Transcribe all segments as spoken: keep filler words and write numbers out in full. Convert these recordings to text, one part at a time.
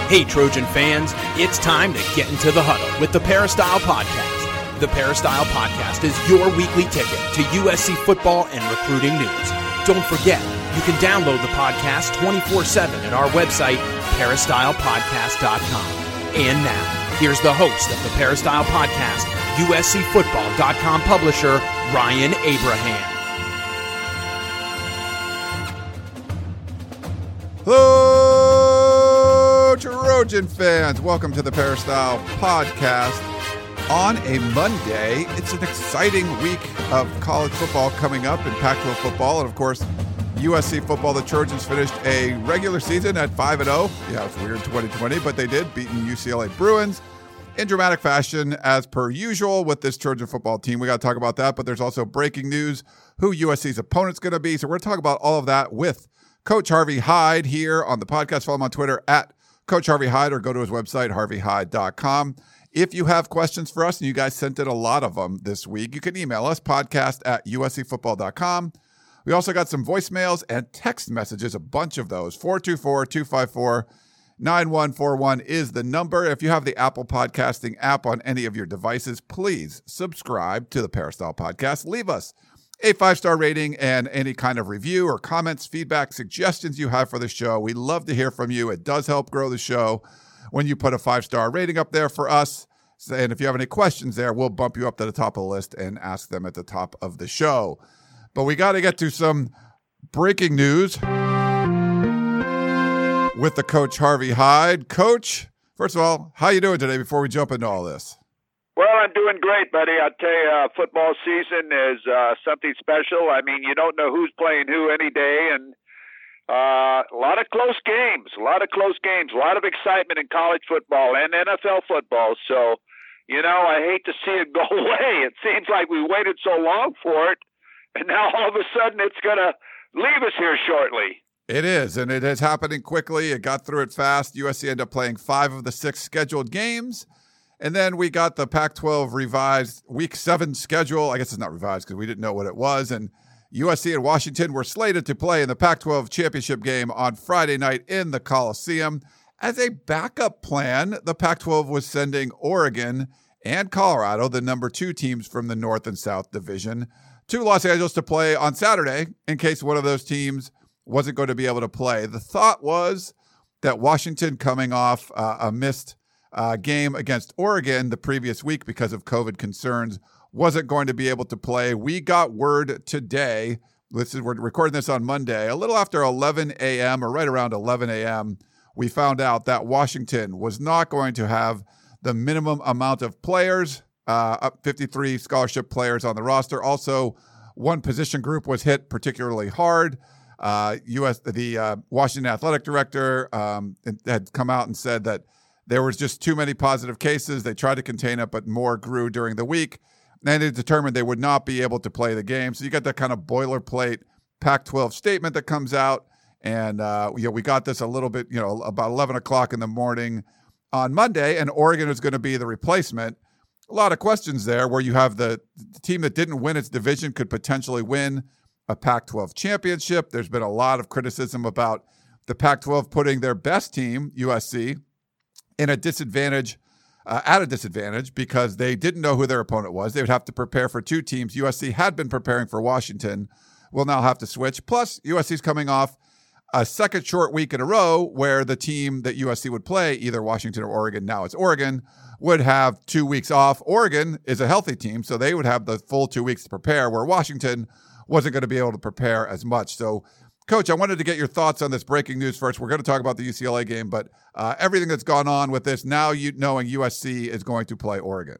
Hey, Trojan fans, it's time to get into the huddle with the Peristyle Podcast. The Peristyle Podcast is your weekly ticket to U S C football and recruiting news. Don't forget, you can download the podcast twenty-four seven at our website, peristyle podcast dot com. And now, here's the host of the Peristyle Podcast, U S C football dot com publisher, Ryan Abraham. Hello, Trojan fans. Welcome to the Peristyle Podcast. On a Monday, it's an exciting week of college football coming up in Pac twelve football. And, of course, U S C football. The Trojans finished a regular season at five and oh. Yeah, it's weird, twenty twenty, but they did, beating U C L A Bruins in dramatic fashion, as per usual with this Trojan football team. We got to talk about that, but there's also breaking news, who U S C's opponent's going to be. So we're going to talk about all of that with Coach Harvey Hyde here on the podcast. Follow him on Twitter at Coach Harvey Hyde, or go to his website, harvey hyde dot com. If you have questions for us, and you guys sent in a lot of them this week, you can email us, podcast at u s c football dot com. We also got some voicemails and text messages, a bunch of those. four two four, two five four, nine one four one is the number. If you have the Apple Podcasting app on any of your devices, please subscribe to the Peristyle Podcast. Leave us a five-star rating and any kind of review or comments, feedback, suggestions you have for the show. We love to hear from you. It does help grow the show when you put a five-star rating up there for us. And if you have any questions there, we'll bump you up to the top of the list and ask them at the top of the show. But we got to get to some breaking news with the Coach Harvey Hyde. Coach, first of all, how you doing today before we jump into all this? Well, I'm doing great, buddy. I tell you, uh, football season is uh, something special. I mean, you don't know who's playing who any day, and uh, a lot of close games, a lot of close games, a lot of excitement in college football and N F L football. So, you know, I hate to see it go away. It seems like we waited so long for it, and now all of a sudden it's going to leave us here shortly. It is, and it is happening quickly. It got through it fast. U S C ended up playing five of the six scheduled games. And then we got the Pac twelve revised week seven schedule. I guess it's not revised because we didn't know what it was. And U S C and Washington were slated to play in the Pac twelve championship game on Friday night in the Coliseum. As a backup plan, the Pac twelve was sending Oregon and Colorado, the number two teams from the North and South Division, to Los Angeles to play on Saturday in case one of those teams wasn't going to be able to play. The thought was that Washington, coming off uh, a missed Uh, game against Oregon the previous week because of COVID concerns, wasn't going to be able to play. We got word today, this is, we're recording this on Monday, a little after eleven a.m. or right around eleven a.m., we found out that Washington was not going to have the minimum amount of players, uh, up fifty-three scholarship players on the roster. Also, one position group was hit particularly hard. Uh, U S the uh, Washington athletic director um, had come out and said that there was just too many positive cases. They tried to contain it, but more grew during the week. And they determined they would not be able to play the game. So you got that kind of boilerplate Pac twelve statement that comes out. And uh, you know, we got this a little bit, you know, about eleven o'clock in the morning on Monday, and Oregon is going to be the replacement. A lot of questions there where you have the, the team that didn't win its division could potentially win a Pac twelve championship. There's been a lot of criticism about the Pac twelve putting their best team, U S C, in a disadvantage, uh, at a disadvantage because they didn't know who their opponent was. They would have to prepare for two teams. U S C had been preparing for Washington. Will now have to switch. Plus, U S C's coming off a second short week in a row where the team that U S C would play, either Washington or Oregon, now it's Oregon, would have two weeks off. Oregon is a healthy team, so they would have the full two weeks to prepare, where Washington wasn't going to be able to prepare as much. So, Coach, I wanted to get your thoughts on this breaking news first. We're going to talk about the U C L A game, but uh, everything that's gone on with this, now you knowing U S C is going to play Oregon.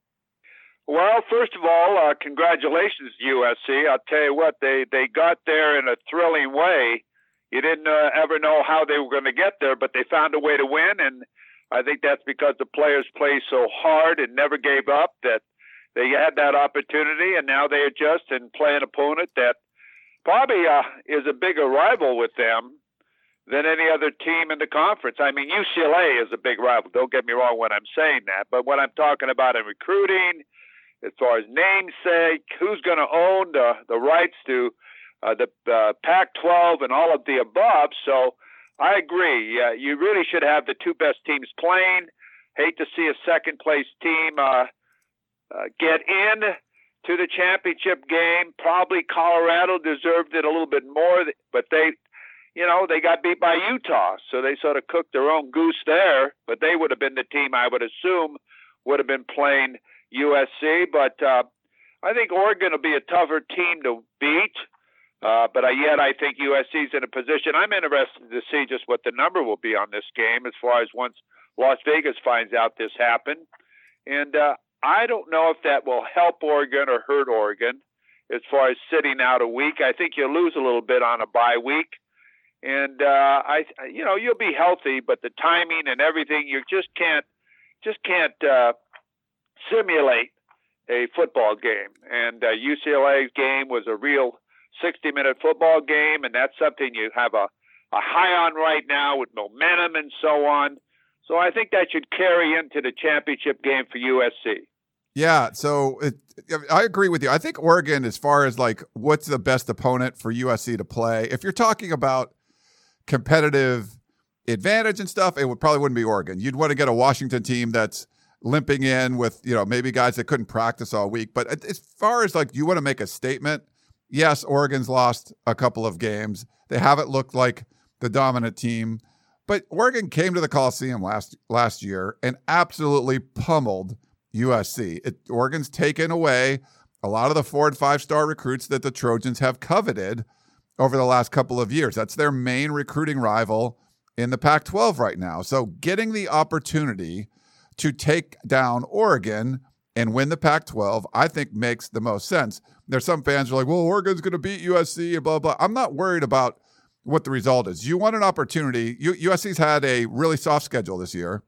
Well, first of all, uh, congratulations to U S C. I'll tell you what, they, they got there in a thrilling way. You didn't uh, ever know how they were going to get there, but they found a way to win, and I think that's because the players played so hard and never gave up that they had that opportunity, and now they adjust and play an opponent that probably uh, is a bigger rival with them than any other team in the conference. I mean, U C L A is a big rival. Don't get me wrong when I'm saying that. But what I'm talking about in recruiting, as far as namesake, who's going to own the, the rights to uh, the uh, Pac twelve and all of the above. So I agree. Uh, you really should have the two best teams playing. Hate to see a second-place team uh, uh, get in to the championship game. Probably Colorado deserved it a little bit more, but they, you know, they got beat by Utah, so they sort of cooked their own goose there. But they would have been the team I would assume would have been playing U S C. But uh, I think Oregon will be a tougher team to beat. Uh, but I, yet I think U S C's in a position. I'm interested to see just what the number will be on this game as far as once Las Vegas finds out this happened. And uh, I don't know if that will help Oregon or hurt Oregon as far as sitting out a week. I think you'll lose a little bit on a bye week. And, uh, I, you know, you'll be healthy, but the timing and everything, you just can't, just can't uh, simulate a football game. And uh, U C L A's game was a real sixty-minute football game, and that's something you have a, a high on right now with momentum and so on. So I think that should carry into the championship game for U S C. Yeah, so it, I agree with you. I think Oregon, as far as like what's the best opponent for U S C to play, if you're talking about competitive advantage and stuff, it would probably wouldn't be Oregon. You'd want to get a Washington team that's limping in with, you know, maybe guys that couldn't practice all week. But as far as like you want to make a statement, yes, Oregon's lost a couple of games. They haven't looked like the dominant team. But Oregon came to the Coliseum last last year and absolutely pummeled U S C. It, Oregon's taken away a lot of the four and five star recruits that the Trojans have coveted over the last couple of years. That's their main recruiting rival in the Pac twelve right now. So getting the opportunity to take down Oregon and win the Pac twelve, I think makes the most sense. There's some fans who are like, well, Oregon's going to beat U S C and blah, blah. I'm not worried about what the result is. You want an opportunity. U- USC's had a really soft schedule this year.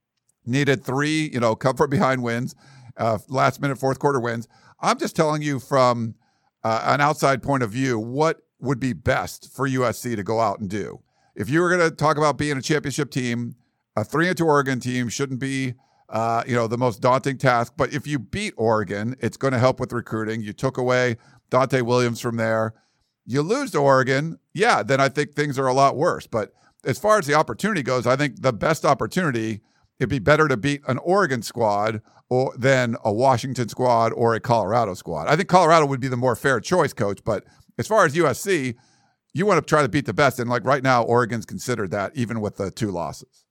Needed three, you know, come from behind wins, uh, last minute fourth quarter wins. I'm just telling you from uh, an outside point of view, what would be best for U S C to go out and do. If you were going to talk about being a championship team, a three and two Oregon team shouldn't be, uh, you know, the most daunting task. But if you beat Oregon, it's going to help with recruiting. You took away Dante Williams from there. You lose to Oregon, yeah, then I think things are a lot worse. But as far as the opportunity goes, I think the best opportunity, it'd be better to beat an Oregon squad or than a Washington squad or a Colorado squad. I think Colorado would be the more fair choice, Coach. But as far as U S C, you want to try to beat the best. And like right now, Oregon's considered that even with the two losses.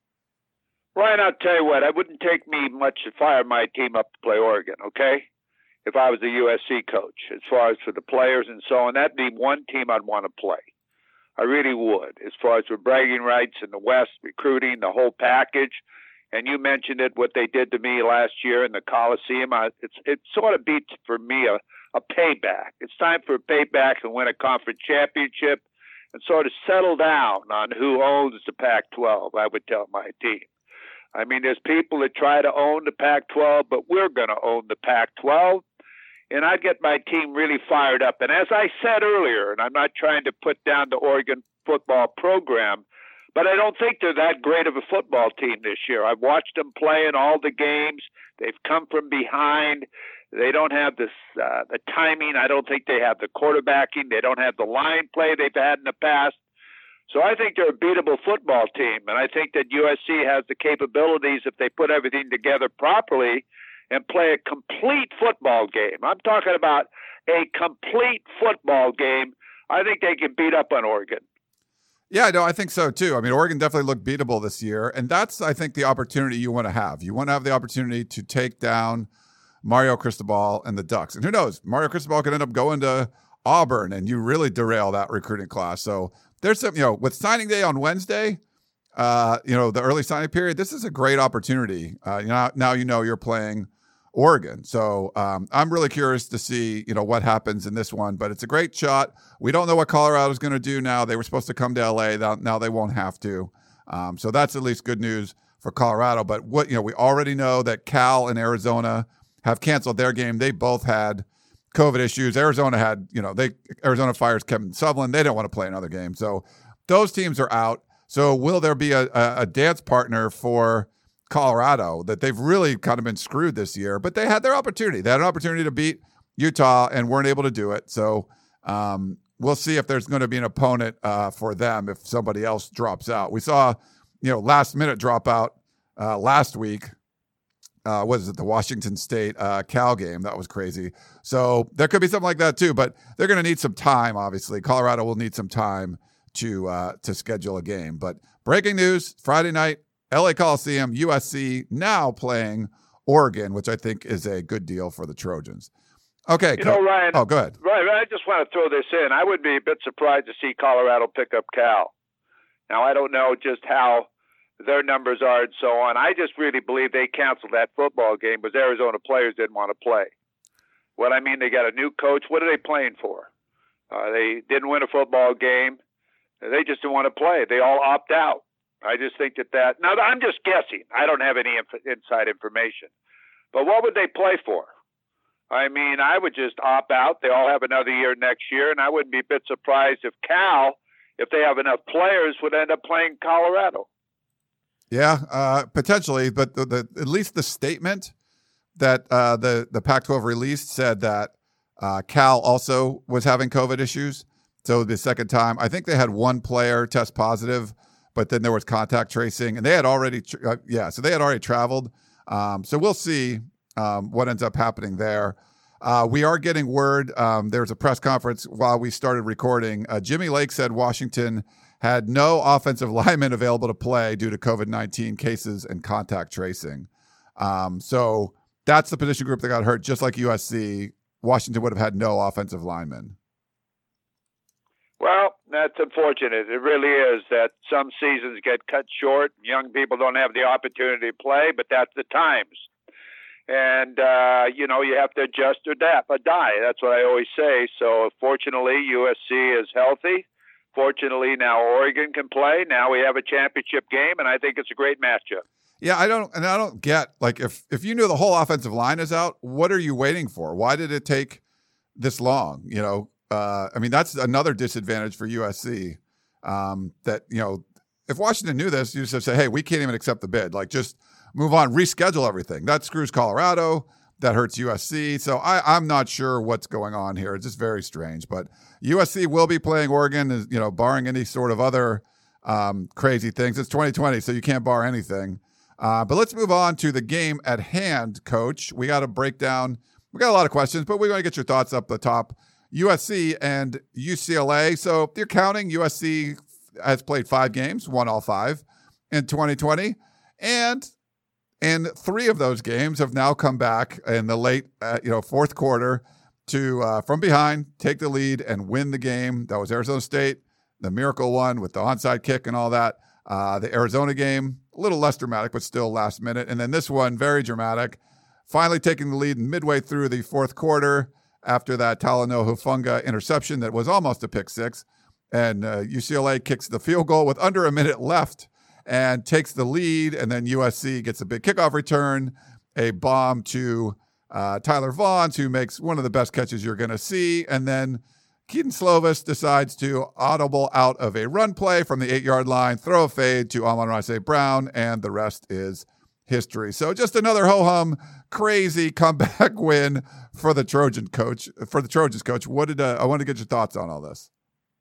Ryan, I'll tell you what, it wouldn't take me much to fire my team up to play Oregon, okay? If I was a U S C coach, as far as for the players and so on, that'd be one team I'd want to play. I really would, as far as for bragging rights in the West, recruiting, the whole package. And you mentioned it, what they did to me last year in the Coliseum. I, it's, it sort of beats, for me, a, a payback. It's time for a payback and win a conference championship and sort of settle down on who owns the Pac twelve, I would tell my team. I mean, there's people that try to own the Pac twelve, but we're going to own the Pac twelve. And I'd get my team really fired up. And as I said earlier, and I'm not trying to put down the Oregon football program, but I don't think they're that great of a football team this year. I've watched them play in all the games. They've come from behind. They don't have this uh, the timing. I don't think they have the quarterbacking. They don't have the line play they've had in the past. So I think they're a beatable football team. And I think that U S C has the capabilities, if they put everything together properly, and play a complete football game. I'm talking about a complete football game. I think they can beat up on Oregon. Yeah, no, I think so too. I mean, Oregon definitely looked beatable this year, and that's, I think, the opportunity you want to have. You want to have the opportunity to take down Mario Cristobal and the Ducks. And who knows, Mario Cristobal could end up going to Auburn, and you really derail that recruiting class. So there's some, you know, with signing day on Wednesday, uh, you know, the early signing period, this is a great opportunity. Uh, you know, now you know you're playing Oregon. So um, I'm really curious to see, you know, what happens in this one, but it's a great shot. We don't know what Colorado's going to do now. They were supposed to come to L A. Now they won't have to. Um, so that's at least good news for Colorado. But what, you know, we already know that Cal and Arizona have canceled their game. They both had COVID issues. Arizona had, you know, they, Arizona fires Kevin Sutherland. They don't want to play another game. So those teams are out. So will there be a, a, a dance partner for Colorado that they've really kind of been screwed this year, but they had their opportunity. They had an opportunity to beat Utah and weren't able to do it. So um, we'll see if there's going to be an opponent uh, for them if somebody else drops out. We saw, you know, last minute dropout uh, last week. Uh, what is it? The Washington State uh, Cal game. That was crazy. So there could be something like that too, but they're going to need some time. Obviously, Colorado will need some time to uh, to schedule a game. But breaking news: Friday night, L A Coliseum, U S C now playing Oregon, which I think is a good deal for the Trojans. Okay, you know, Ryan. Oh, go ahead. Ryan, I just want to throw this in. I would be a bit surprised to see Colorado pick up Cal. Now, I don't know just how their numbers are and so on. I just really believe they canceled that football game because Arizona players didn't want to play. What I mean, they got a new coach. What are they playing for? Uh, they didn't win a football game. They just didn't want to play. They all opt out. I just think that that. Now, I'm just guessing. I don't have any inf- inside information. But what would they play for? I mean, I would just opt out. They all have another year next year, and I wouldn't be a bit surprised if Cal, if they have enough players, would end up playing Colorado. Yeah, uh, potentially, but the, the, at least the statement that uh, the, the Pac twelve released said that uh, Cal also was having COVID issues. So the second time, I think they had one player test positive, but then there was contact tracing, and they had already, uh, yeah, so they had already traveled. Um, so we'll see um, what ends up happening there. Uh, we are getting word. Um, there was a press conference while we started recording. Uh, Jimmy Lake said Washington had no offensive linemen available to play due to COVID nineteen cases and contact tracing. Um, so that's the position group that got hurt, just like U S C. Washington would have had no offensive linemen. Well, that's unfortunate. It really is that some seasons get cut short. Young people don't have the opportunity to play, but that's the times. And, uh, you know, you have to adjust or die, or die. That's what I always say. So, fortunately, U S C is healthy. Fortunately, now Oregon can play. Now we have a championship game, and I think it's a great matchup. Yeah, I don't, and I don't get, like, if if you knew the whole offensive line is out, what are you waiting for? Why did it take this long? You know, uh, I mean, that's another disadvantage for U S C. Um, that, you know, if Washington knew this, you just say, hey, we can't even accept the bid. Like, just move on, reschedule everything. That screws Colorado. That hurts U S C. So I, I'm not sure what's going on here. It's just very strange. But U S C will be playing Oregon, you know, barring any sort of other um, crazy things. It's twenty twenty, so you can't bar anything. Uh, but let's move on to the game at hand, Coach. We got to break down. We got a lot of questions, but we're going to get your thoughts up the top. U S C and U C L A. So if you're counting, U S C has played five games, won all five in twenty twenty. And And three of those games have now come back in the late, uh, you know, fourth quarter to, uh, from behind, take the lead and win the game. That was Arizona State, the miracle one with the onside kick and all that. Uh, the Arizona game, a little less dramatic, but still last minute. And then this one, very dramatic, finally taking the lead midway through the fourth quarter after that Talanoa Hufanga interception that was almost a pick six. And uh, U C L A kicks the field goal with under a minute left and takes the lead, and then U S C gets a big kickoff return, a bomb to uh, Tyler Vaughn, who makes one of the best catches you're going to see, and then Keaton Slovis decides to audible out of a run play from the eight-yard line, throw a fade to Amon-Ra Saint Brown, and the rest is history. So just another ho-hum, crazy comeback win for the Trojan coach, for the Trojans coach. What did uh, I want to get your thoughts on all this?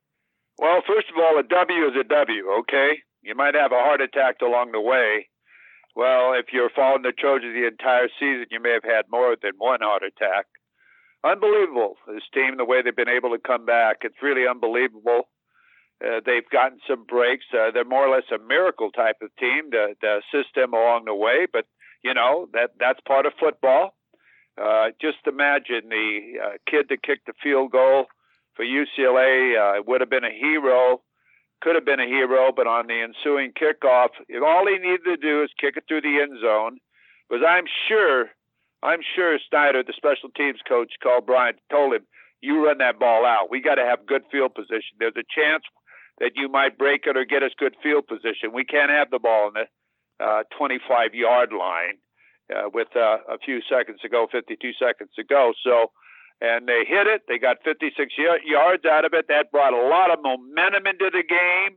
Well, first of all, a W is a W, okay? You might have a heart attack along the way. Well, if you're following the Trojans the entire season, you may have had more than one heart attack. Unbelievable, this team, the way they've been able to come back. It's really unbelievable. Uh, they've gotten some breaks. Uh, they're more or less a miracle type of team to, to assist them along the way. But, you know, that that's part of football. Uh, just imagine the uh, kid that kicked the field goal for U C L A uh, would have been a hero. Could have been a hero, but on the ensuing kickoff, if all he needed to do is kick it through the end zone, because I'm sure, I'm sure Snyder, the special teams coach, called Bryant, told him, you run that ball out. We got to have good field position. There's a chance that you might break it or get us good field position. We can't have the ball in the uh, twenty-five-yard line uh, with uh, a few seconds to go, fifty-two seconds to go. So, and they hit it. They got fifty-six yards out of it. That brought a lot of momentum into the game.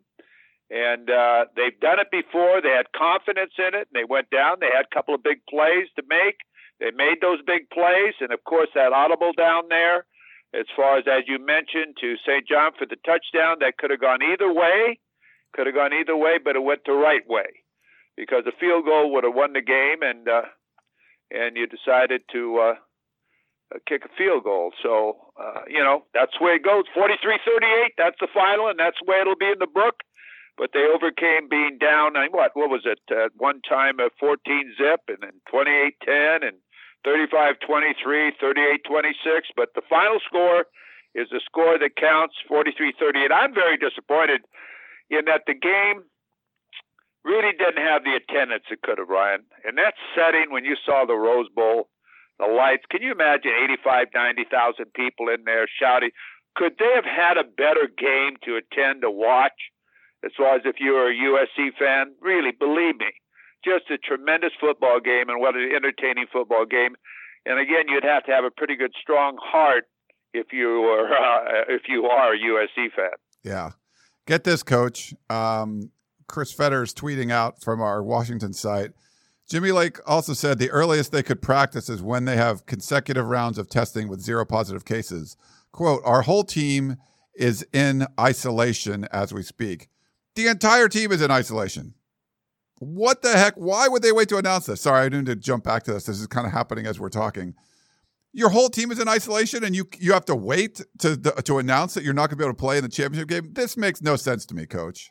And uh, they've done it before. They had confidence in it. And they went down. They had a couple of big plays to make. They made those big plays. And, of course, that audible down there, as far as, as you mentioned, to Saint John for the touchdown. That could have gone either way, could have gone either way, but it went the right way because a field goal would have won the game, and uh, and you decided to uh, kick a field goal. So, uh, you know, that's the way it goes. forty-three thirty-eight, that's the final, and that's the way it'll be in the book. But they overcame being down, what what was it, at one time a fourteen zip, and then twenty-eight ten, and thirty-five twenty-three, thirty-eight twenty-six. But the final score is the score that counts, forty-three thirty-eight. I'm very disappointed in that the game really didn't have the attendance it could have, Ryan. In that setting, when you saw the Rose Bowl, the lights, can you imagine eighty-five, ninety thousand people in there shouting? Could they have had a better game to attend, to watch? As far as if you were a U S C fan, really, believe me, just a tremendous football game, and what an entertaining football game. And again, you'd have to have a pretty good, strong heart if you were uh, if you are a U S C fan. Yeah, get this, Coach. Um, Chris Fetter's tweeting out from our Washington site. Jimmy Lake also said the earliest they could practice is when they have consecutive rounds of testing with zero positive cases. Quote, our whole team is in isolation as we speak. The entire team is in isolation. What the heck? Why would they wait to announce this? Sorry, I didn't need to jump back to this. This is kind of happening as we're talking. Your whole team is in isolation, and you you have to wait to to announce that you're not going to be able to play in the championship game? This makes no sense to me, Coach.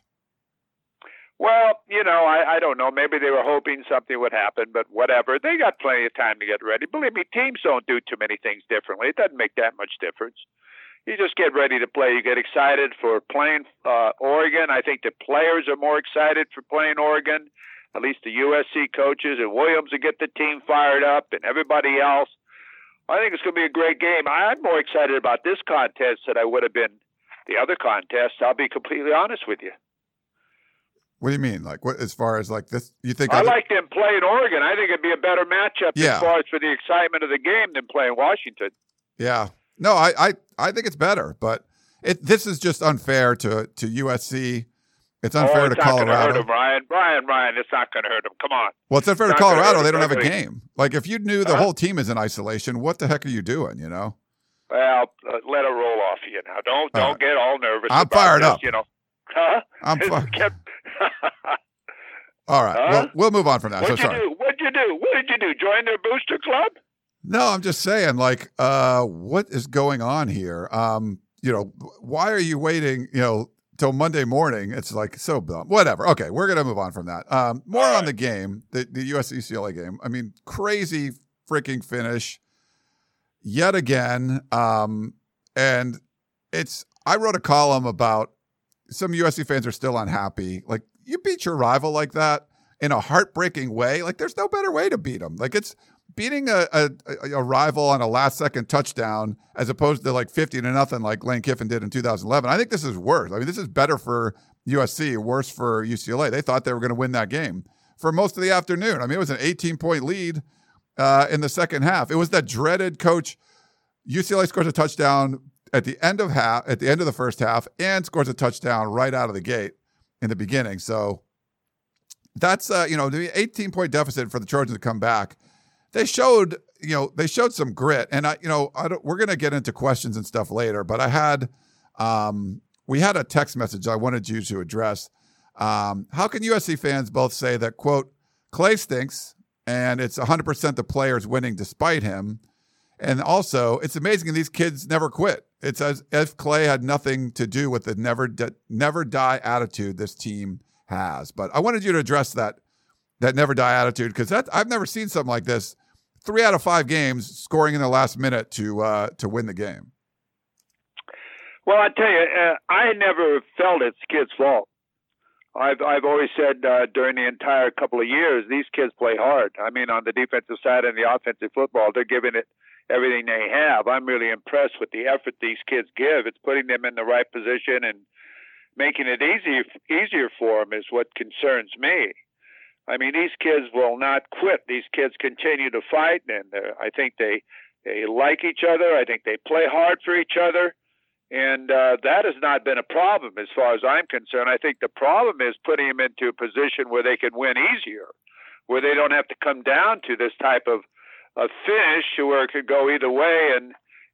Well, you know, I, I don't know. Maybe they were hoping something would happen, but whatever. They got plenty of time to get ready. Believe me, teams don't do too many things differently. It doesn't make that much difference. You just get ready to play. You get excited for playing uh, Oregon. I think the players are more excited for playing Oregon, at least the U S C coaches, and Williams will get the team fired up, and everybody else. I think it's going to be a great game. I'm more excited about this contest than I would have been the other contest. I'll be completely honest with you. What do you mean? Like, what, as far as like this, you think? I other- like them playing Oregon. I think it'd be a better matchup yeah. as far as for the excitement of the game than playing Washington. Yeah. No, I, I, I think it's better, but it this is just unfair to, to U S C. It's unfair oh, it's to Colorado. Not hurt them, Ryan. Brian, Ryan, it's not going to hurt them. Come on. Well, it's unfair it's to Colorado. They don't have a everybody. game. Like, if you knew the huh? whole team is in isolation, what the heck are you doing? You know. Well, uh, let it roll off you now. Don't don't right. get all nervous. I'm about fired this, up. You know. Huh? I'm fired. Get... All right. Huh? Well, we'll move on from that. What'd so you sorry. do? What'd you do? What did you do? Join their booster club? No, I'm just saying, like, uh, what is going on here? Um, you know, why are you waiting, you know, till Monday morning? It's like so dumb. Whatever. Okay, we're going to move on from that. Um, more All on right. the game, the, the U S C U C L A game. I mean, crazy freaking finish yet again. Um, and it's, I wrote a column about some U S C fans are still unhappy. Like, you beat your rival like that in a heartbreaking way. Like, there's no better way to beat them. Like, it's beating a, a, a rival on a last second touchdown as opposed to like fifty to nothing like Lane Kiffin did in two thousand eleven. I think this is worse. I mean, this is better for U S C, worse for U C L A. They thought they were going to win that game for most of the afternoon. I mean, it was an eighteen point lead uh, in the second half. It was that dreaded coach. U C L A scores a touchdown at the end of half, at the end of the first half, and scores a touchdown right out of the gate in the beginning. So that's uh, you know, the eighteen point deficit for the Trojans to come back. They showed, you know, they showed some grit, and I, you know, I don't, we're going to get into questions and stuff later. But I had, um, we had a text message I wanted you to address. Um, how can U S C fans both say that, quote, Clay stinks and it's one hundred percent the players winning despite him, and also it's amazing these kids never quit. It's as if Clay had nothing to do with the never di- never die attitude this team has. But I wanted you to address that that never die attitude, because that I've never seen something like this. Three out of five games scoring in the last minute to uh, to win the game. Well, I tell you, uh, I never felt it's kids' fault. I've I've always said uh, during the entire couple of years, these kids play hard. I mean, on the defensive side and the offensive football, they're giving it everything they have. I'm really impressed with the effort these kids give. It's putting them in the right position and making it easier easier for them is what concerns me. I mean, these kids will not quit. These kids continue to fight, and I think they they like each other. I think they play hard for each other, and uh, that has not been a problem as far as I'm concerned. I think the problem is putting them into a position where they can win easier, where they don't have to come down to this type of a finish where it could go either way, and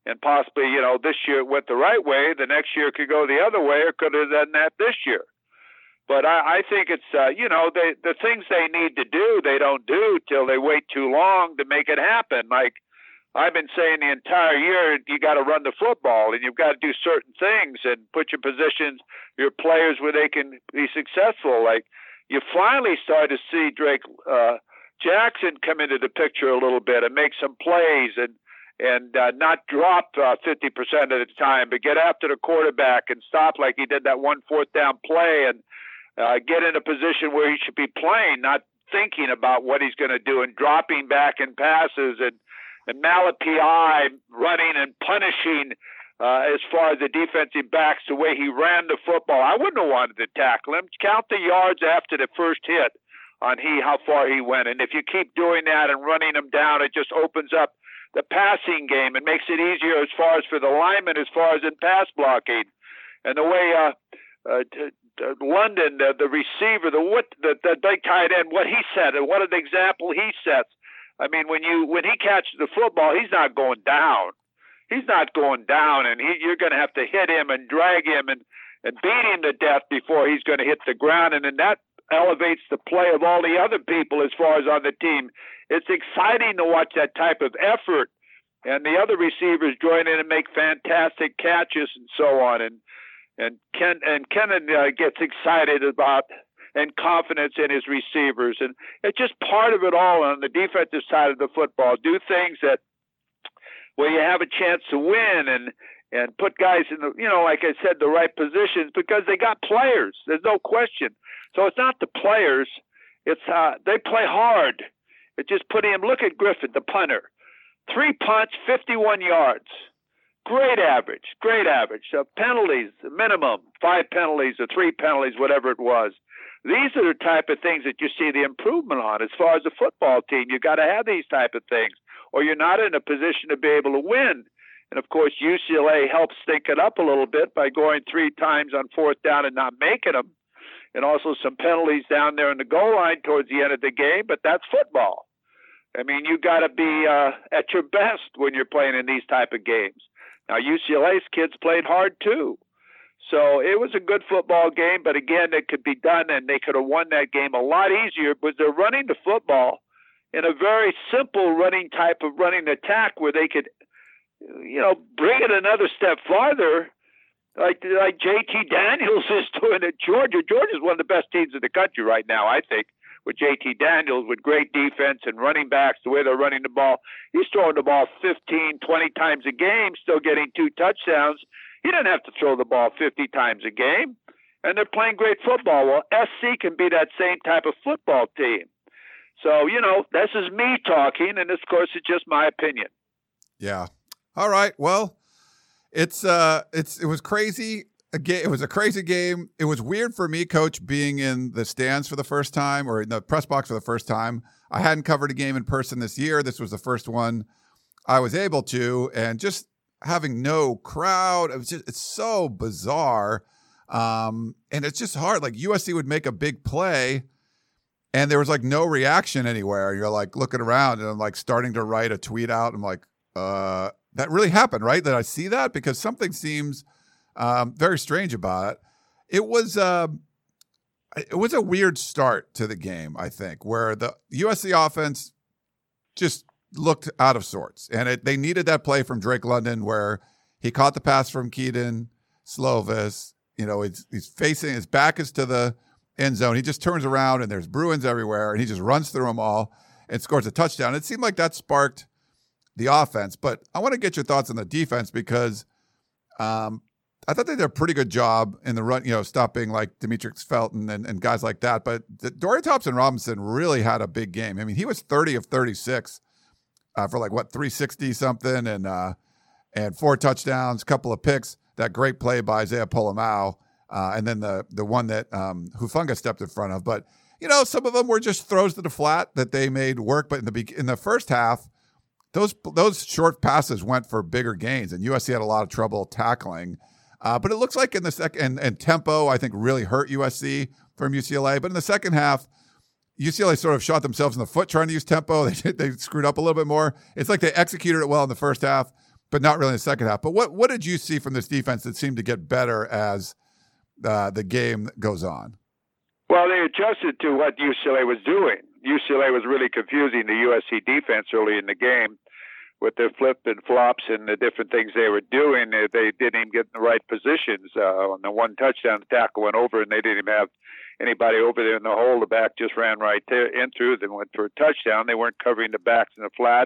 and possibly, you know, this year it went the right way. The next year it could go the other way, or could have done that this year. But I, I think it's, uh, you know, they, the things they need to do, they don't do till they wait too long to make it happen. Like I've been saying the entire year, you got to run the football, and you've got to do certain things and put your positions, your players where they can be successful. Like you finally start to see Drake uh, Jackson come into the picture a little bit and make some plays and and uh, not drop uh, fifty percent of the time, but get after the quarterback and stop like he did that one fourth down play and uh, get in a position where he should be playing, not thinking about what he's going to do and dropping back in passes and, and Malachi running and punishing uh, as far as the defensive backs, the way he ran the football. I wouldn't have wanted to tackle him. Count the yards after the first hit on he how far he went. And if you keep doing that and running him down, it just opens up the passing game and makes it easier as far as for the linemen, as far as in pass blocking. And the way uh, uh, t- t- London, the, the receiver, the what, the, the big tight end, what he said, and what an example he sets. I mean, when you when he catches the football, he's not going down. He's not going down, and he, you're going to have to hit him and drag him and, and beat him to death before he's going to hit the ground. And then that elevates the play of all the other people as far as on the team. It's exciting to watch that type of effort, and the other receivers join in and make fantastic catches and so on. And and Ken and Kennan uh, gets excited about and confidence in his receivers, and it's just part of it all on the defensive side of the football. Do things that where you have a chance to win and and put guys in the, you know, like I said, the right positions, because they got players. There's no question. So it's not the players. It's uh, they play hard. It's just putting him. Look at Griffin, the punter. Three punts, fifty-one yards. Great average. Great average. So penalties, minimum, five penalties or three penalties, whatever it was. These are the type of things that you see the improvement on as far as a football team. You got to have these type of things, or you're not in a position to be able to win. And, of course, U C L A helps stink it up a little bit by going three times on fourth down and not making them. And also some penalties down there in the goal line towards the end of the game, but that's football. I mean, you got to be uh, at your best when you're playing in these type of games. Now, U C L A's kids played hard, too. So it was a good football game, but, again, it could be done, and they could have won that game a lot easier because they're running the football in a very simple running type of running attack where they could, you know, bring it another step farther, like like J T Daniels is doing at Georgia. Georgia's one of the best teams in the country right now, I think, with J T Daniels, with great defense and running backs, the way they're running the ball. He's throwing the ball fifteen, twenty times a game, still getting two touchdowns. He doesn't have to throw the ball fifty times a game, and they're playing great football. Well, S C can be that same type of football team. So, you know, this is me talking, and this, of course, is just my opinion. Yeah. All right. Well, it's uh, it's it was crazy. Again, it was a crazy game. It was weird for me, Coach, being in the stands for the first time or in the press box for the first time. I hadn't covered a game in person this year. This was the first one I was able to, and just having no crowd, it was just, it's so bizarre. Um, and it's just hard. Like U S C would make a big play and there was like no reaction anywhere. You're like looking around and I'm like starting to write a tweet out. I'm like, uh, that really happened, right? Did I see that? Because something seems um, very strange about it. It was, uh, it was a weird start to the game, I think, where the U S C offense just looked out of sorts. And it, they needed that play from Drake London where he caught the pass from Keaton Slovis. You know, he's, he's facing, his back is to the end zone. He just turns around and there's Bruins everywhere and he just runs through them all and scores a touchdown. It seemed like that sparked the offense. But I want to get your thoughts on the defense because um, I thought they did a pretty good job in the run, you know, stopping like Demetrius Felton and, and guys like that. But the, Dorian Thompson-Robinson really had a big game. I mean, he was thirty of thirty-six uh, for like, what, three sixty something and uh, and four touchdowns, couple of picks. That great play by Isaiah Polamau, uh, and then the the one that um, Hufanga stepped in front of. But, you know, some of them were just throws to the flat that they made work. But in the in the first half, those those short passes went for bigger gains, and U S C had a lot of trouble tackling. Uh, but it looks like in the second, and, and tempo, I think, really hurt U S C from U C L A. But in the second half, U C L A sort of shot themselves in the foot trying to use tempo. They they screwed up a little bit more. It's like they executed it well in the first half. but not really in the second half. But what, what did you see from this defense that seemed to get better as uh, the game goes on? Well, they adjusted to what U C L A was doing. U C L A was really confusing the U S C defense early in the game with their flip and flops and the different things they were doing. They didn't even get in the right positions. Uh, on the one touchdown, the tackle went over, and they didn't even have anybody over there in the hole. The back just ran right there, in through, then went for a touchdown. They weren't covering the backs in the flat.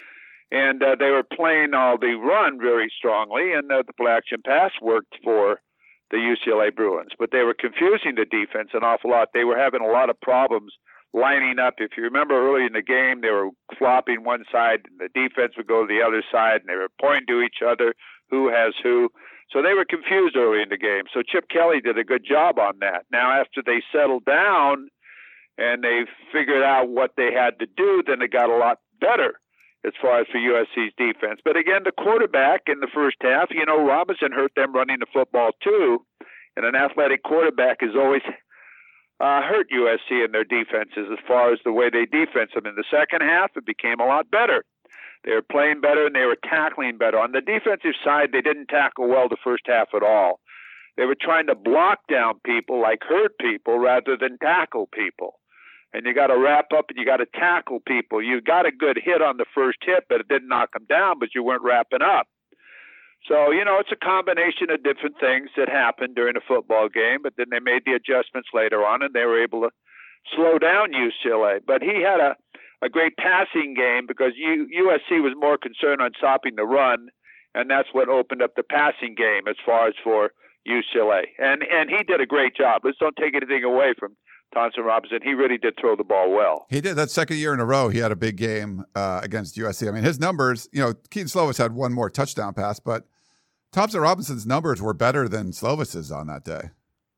And uh, they were playing all the run very strongly, and uh, the play action pass worked for the U C L A Bruins. But they were confusing the defense an awful lot. They were having a lot of problems lining up. If you remember early in the game, they were flopping one side, and the defense would go to the other side, and they were pointing to each other, who has who. So they were confused early in the game. So Chip Kelly did a good job on that. Now, after they settled down and they figured out what they had to do, then it got a lot better as far as for U S C's defense. But again, the quarterback in the first half, you know, Robinson hurt them running the football too. And an athletic quarterback is always uh, hurt U S C in their defenses as far as the way they defense them. In the second half, it became a lot better. They were playing better and they were tackling better. On the defensive side, they didn't tackle well the first half at all. They were trying to block down people, like hurt people, rather than tackle people. And you got to wrap up and you got to tackle people. You got a good hit on the first hit, but it didn't knock them down, but you weren't wrapping up. So, you know, it's a combination of different things that happened during a football game, but then they made the adjustments later on and they were able to slow down U C L A. But he had a, a great passing game because U, USC was more concerned on stopping the run, and that's what opened up the passing game as far as for U C L A. And, and he did a great job. Let's don't take anything away from Thompson Robinson. He really did throw the ball well. He did. That second year in a row, he had a big game uh, against U S C. I mean, his numbers, you know, Keaton Slovis had one more touchdown pass, but Thompson Robinson's numbers were better than Slovis's on that day.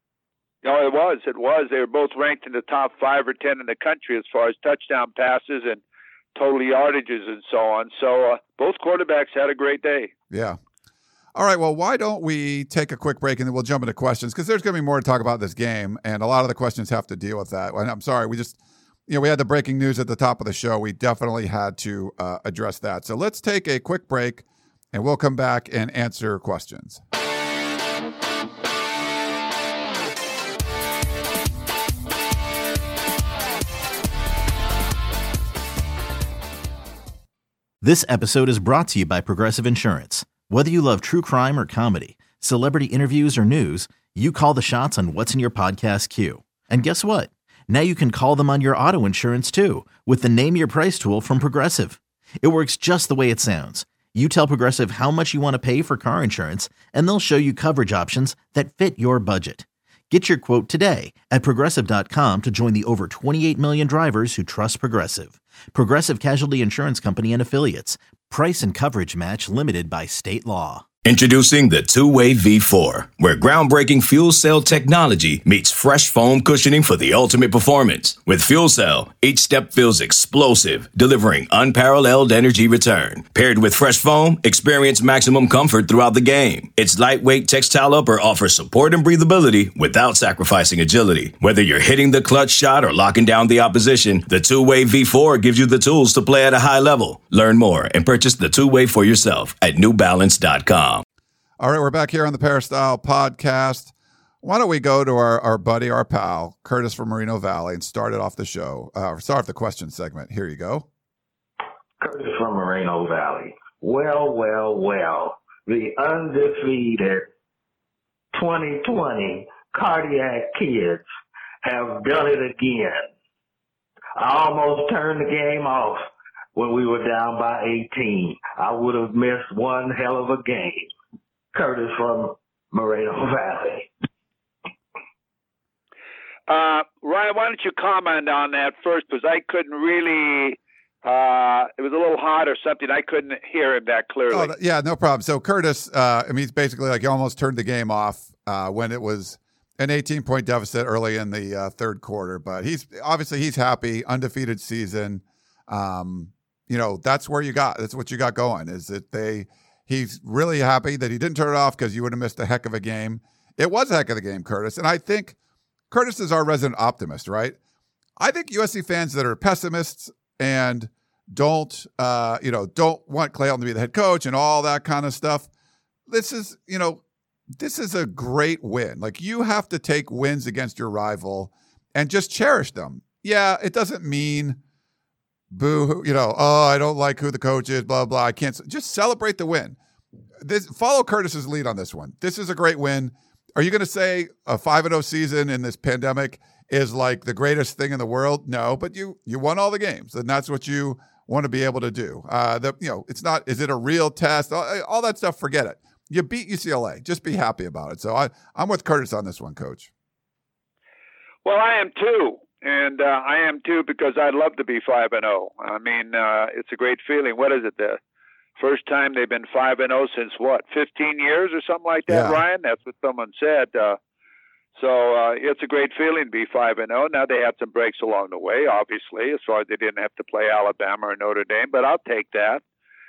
No, it was. It was. They were both ranked in the top five or ten in the country as far as touchdown passes and total yardages and so on. So uh, both quarterbacks had a great day. Yeah. All right, well, why don't we take a quick break and then we'll jump into questions because there's going to be more to talk about this game, and a lot of the questions have to deal with that. And I'm sorry, we just, you know, we had the breaking news at the top of the show. We definitely had to uh, address that. So let's take a quick break, and we'll come back and answer questions. This episode is brought to you by Progressive Insurance. Whether you love true crime or comedy, celebrity interviews or news, you call the shots on what's in your podcast queue. And guess what? Now you can call them on your auto insurance too with the Name Your Price tool from Progressive. It works just the way it sounds. You tell Progressive how much you want to pay for car insurance, and they'll show you coverage options that fit your budget. Get your quote today at Progressive dot com to join the over twenty-eight million drivers who trust Progressive. Progressive Casualty Insurance Company and Affiliates. Price and coverage match limited by state law. Introducing the two-way V four, where groundbreaking fuel cell technology meets fresh foam cushioning for the ultimate performance. With Fuel Cell, each step feels explosive, delivering unparalleled energy return. Paired with fresh foam, experience maximum comfort throughout the game. Its lightweight textile upper offers support and breathability without sacrificing agility. Whether you're hitting the clutch shot or locking down the opposition, the two-way V four gives you the tools to play at a high level. Learn more and purchase the two-way for yourself at new balance dot com. All right, we're back here on the Peristyle Podcast. Why don't we go to our, our buddy, our pal, Curtis from Moreno Valley, and start it off the show. Uh, start off the question segment. Here you go. Curtis from Moreno Valley. Well, well, well. The undefeated twenty twenty Cardiac Kids have done it again. I almost turned the game off when we were down by eighteen. I would have missed one hell of a game. Curtis from Moreno Valley. Uh, Ryan, why don't you comment on that first? Because I couldn't really, uh, it was a little hot or something. I couldn't hear him that clearly. Oh, yeah, no problem. So Curtis, uh, I mean, he's basically like he almost turned the game off uh, when it was an eighteen-point deficit early in the uh, third quarter. But he's obviously he's happy, undefeated season. Um, you know, that's where you got, that's what you got going is that they, he's really happy that he didn't turn it off because you would have missed a heck of a game. It was a heck of a game, Curtis. And I think Curtis is our resident optimist, right? I think U S C fans that are pessimists and don't, uh, you know, don't want Clay Helton to be the head coach and all that kind of stuff. This is, you know, this is a great win. Like, you have to take wins against your rival and just cherish them. Yeah, it doesn't mean boo, you know, oh, I don't like who the coach is, blah, blah. I can't. Just celebrate the win. This, follow Curtis's lead on this one. This is a great win. Are you going to say a five and oh season in this pandemic is like the greatest thing in the world? No, but you you won all the games, and that's what you want to be able to do. Uh, the, you know, it's not, is it a real test? All, all that stuff, forget it. You beat U C L A. Just be happy about it. So I, I'm with Curtis on this one, Coach. Well, I am too. And uh, I am too, because I'd love to be five and oh. I mean, uh, it's a great feeling. What is it? The first time they've been five and oh since what, fifteen years or something like that, yeah. Ryan? That's what someone said. Uh, so uh, it's a great feeling to be five and oh. Now, they had some breaks along the way, obviously, as far as they didn't have to play Alabama or Notre Dame, but I'll take that.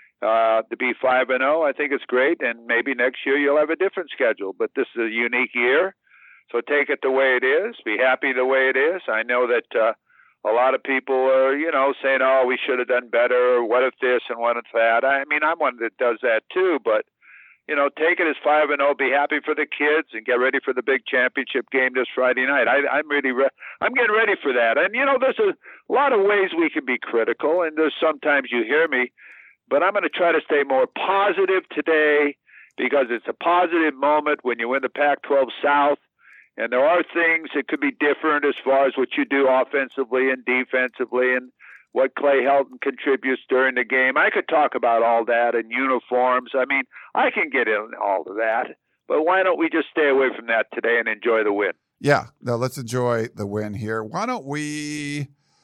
Uh, to be five and oh, I think it's great, and maybe next year you'll have a different schedule. But this is a unique year, so take it the way it is. Be happy the way it is. I know that uh, a lot of people are, you know, saying, "Oh, we should have done better. Or what if this and what if that?" I mean, I'm one that does that too. But you know, take it as five and oh. Be happy for the kids and get ready for the big championship game this Friday night. I, I'm really, re- I'm getting ready for that. And you know, there's a lot of ways we can be critical, and there's sometimes you hear me. But I'm going to try to stay more positive today, because it's a positive moment when you win the Pac twelve South. And there are things that could be different as far as what you do offensively and defensively and what Clay Helton contributes during the game. I could talk about all that and uniforms. I mean, I can get in all of that. But why don't we just stay away from that today and enjoy the win? Yeah, no, let's enjoy the win here. Why don't we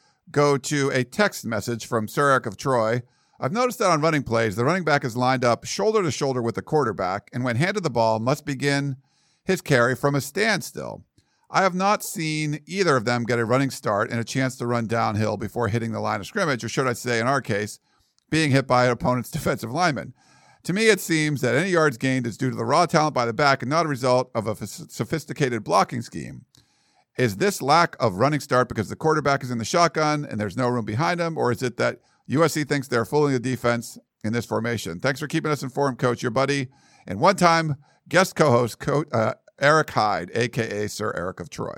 go to a text message from Sir Eric of Troy. I've noticed that on running plays, the running back is lined up shoulder to shoulder with the quarterback, and when handed the ball, must begin his carry from a standstill. I have not seen either of them get a running start and a chance to run downhill before hitting the line of scrimmage, or should I say, in our case, being hit by an opponent's defensive lineman. To me, it seems that any yards gained is due to the raw talent by the back and not a result of a sophisticated blocking scheme. Is this lack of running start because the quarterback is in the shotgun and there's no room behind him, or is it that U S C thinks they're fooling the defense in this formation? Thanks for keeping us informed, Coach. Your buddy and one-time guest co-host, Coach, uh, Eric Hyde, a k a. Sir Eric of Troy.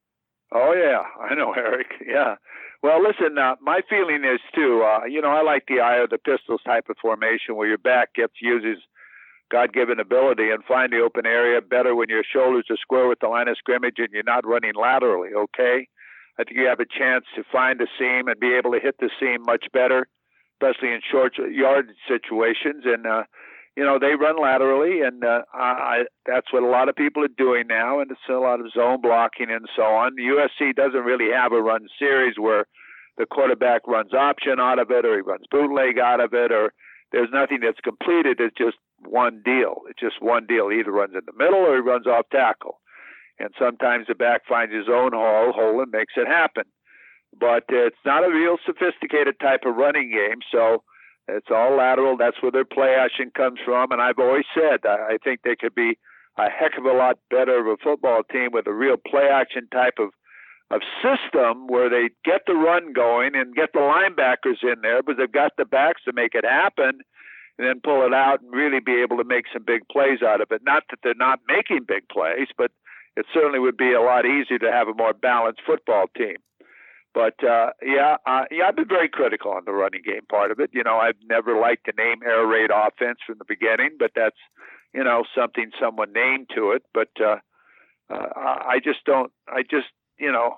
Oh, yeah. I know, Eric. Yeah. Well, listen, uh, my feeling is, too, uh, you know, I like the eye of the pistols type of formation where your back gets uses God-given ability and find the open area better when your shoulders are square with the line of scrimmage and you're not running laterally, okay? I think you have a chance to find the seam and be able to hit the seam much better, especially in short yard situations. And, uh, you know, they run laterally, and uh, I, that's what a lot of people are doing now, and it's a lot of zone blocking and so on. U S C doesn't really have a run series where the quarterback runs option out of it or he runs bootleg out of it, or there's nothing that's completed. It's just one deal. It's just one deal. He either runs in the middle or he runs off tackle. And sometimes the back finds his own hole, hole and makes it happen. But it's not a real sophisticated type of running game, so it's all lateral. That's where their play action comes from. And I've always said I think they could be a heck of a lot better of a football team with a real play action type of, of system where they get the run going and get the linebackers in there, but they've got the backs to make it happen and then pull it out and really be able to make some big plays out of it. Not that they're not making big plays, but it certainly would be a lot easier to have a more balanced football team. But, uh, yeah, uh, yeah, I've been very critical on the running game part of it. You know, I've never liked the name air raid offense from the beginning, but that's, you know, something someone named to it. But uh, uh, I just don't, I just, you know,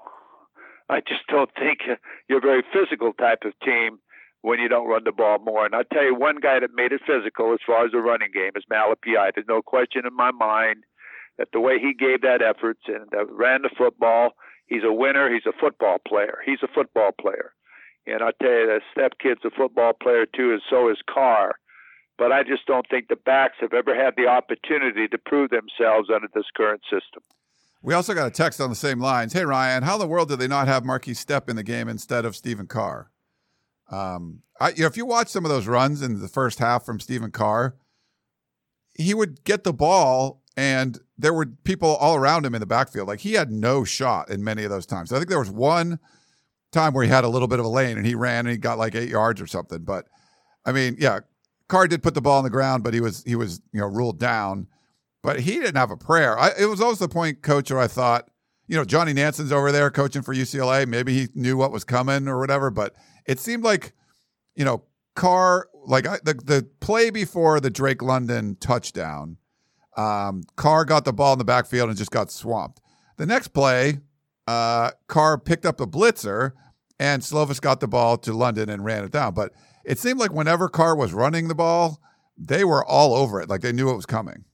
I just don't think you're a very physical type of team when you don't run the ball more. And I'll tell you, one guy that made it physical as far as the running game is Malachi. There's no question in my mind that the way he gave that effort and uh, ran the football, he's a winner. He's a football player. He's a football player. And I'll tell you, the step kid's a football player too, and so is Carr. But I just don't think the backs have ever had the opportunity to prove themselves under this current system. We also got a text on the same lines. Hey, Ryan, how in the world did they not have Marquise Stepp in the game instead of Stephen Carr? Um, I, you know, if you watch some of those runs in the first half from Stephen Carr, he would get the ball and there were people all around him in the backfield. Like, he had no shot in many of those times. I think there was one time where he had a little bit of a lane and he ran and he got like eight yards or something. But I mean, yeah, Carr did put the ball on the ground, but he was he was you know ruled down. But he didn't have a prayer. I, it was always the point, Coach, where I thought, you know, Johnny Nanson's over there coaching for U C L A. Maybe he knew what was coming or whatever. But it seemed like, you know, Carr, like I, the the play before the Drake London touchdown, um, Carr got the ball in the backfield and just got swamped. The next play, uh, Carr picked up the blitzer and Slovis got the ball to London and ran it down. But it seemed like whenever Carr was running the ball, they were all over it. Like they knew it was coming.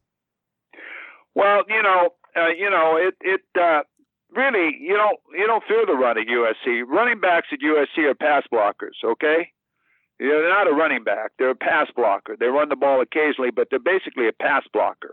Well, you know, uh, you know, it it uh, really you don't you don't fear the run at U S C. Running backs at U S C are pass blockers. Okay, they're not a running back; they're a pass blocker. They run the ball occasionally, but they're basically a pass blocker.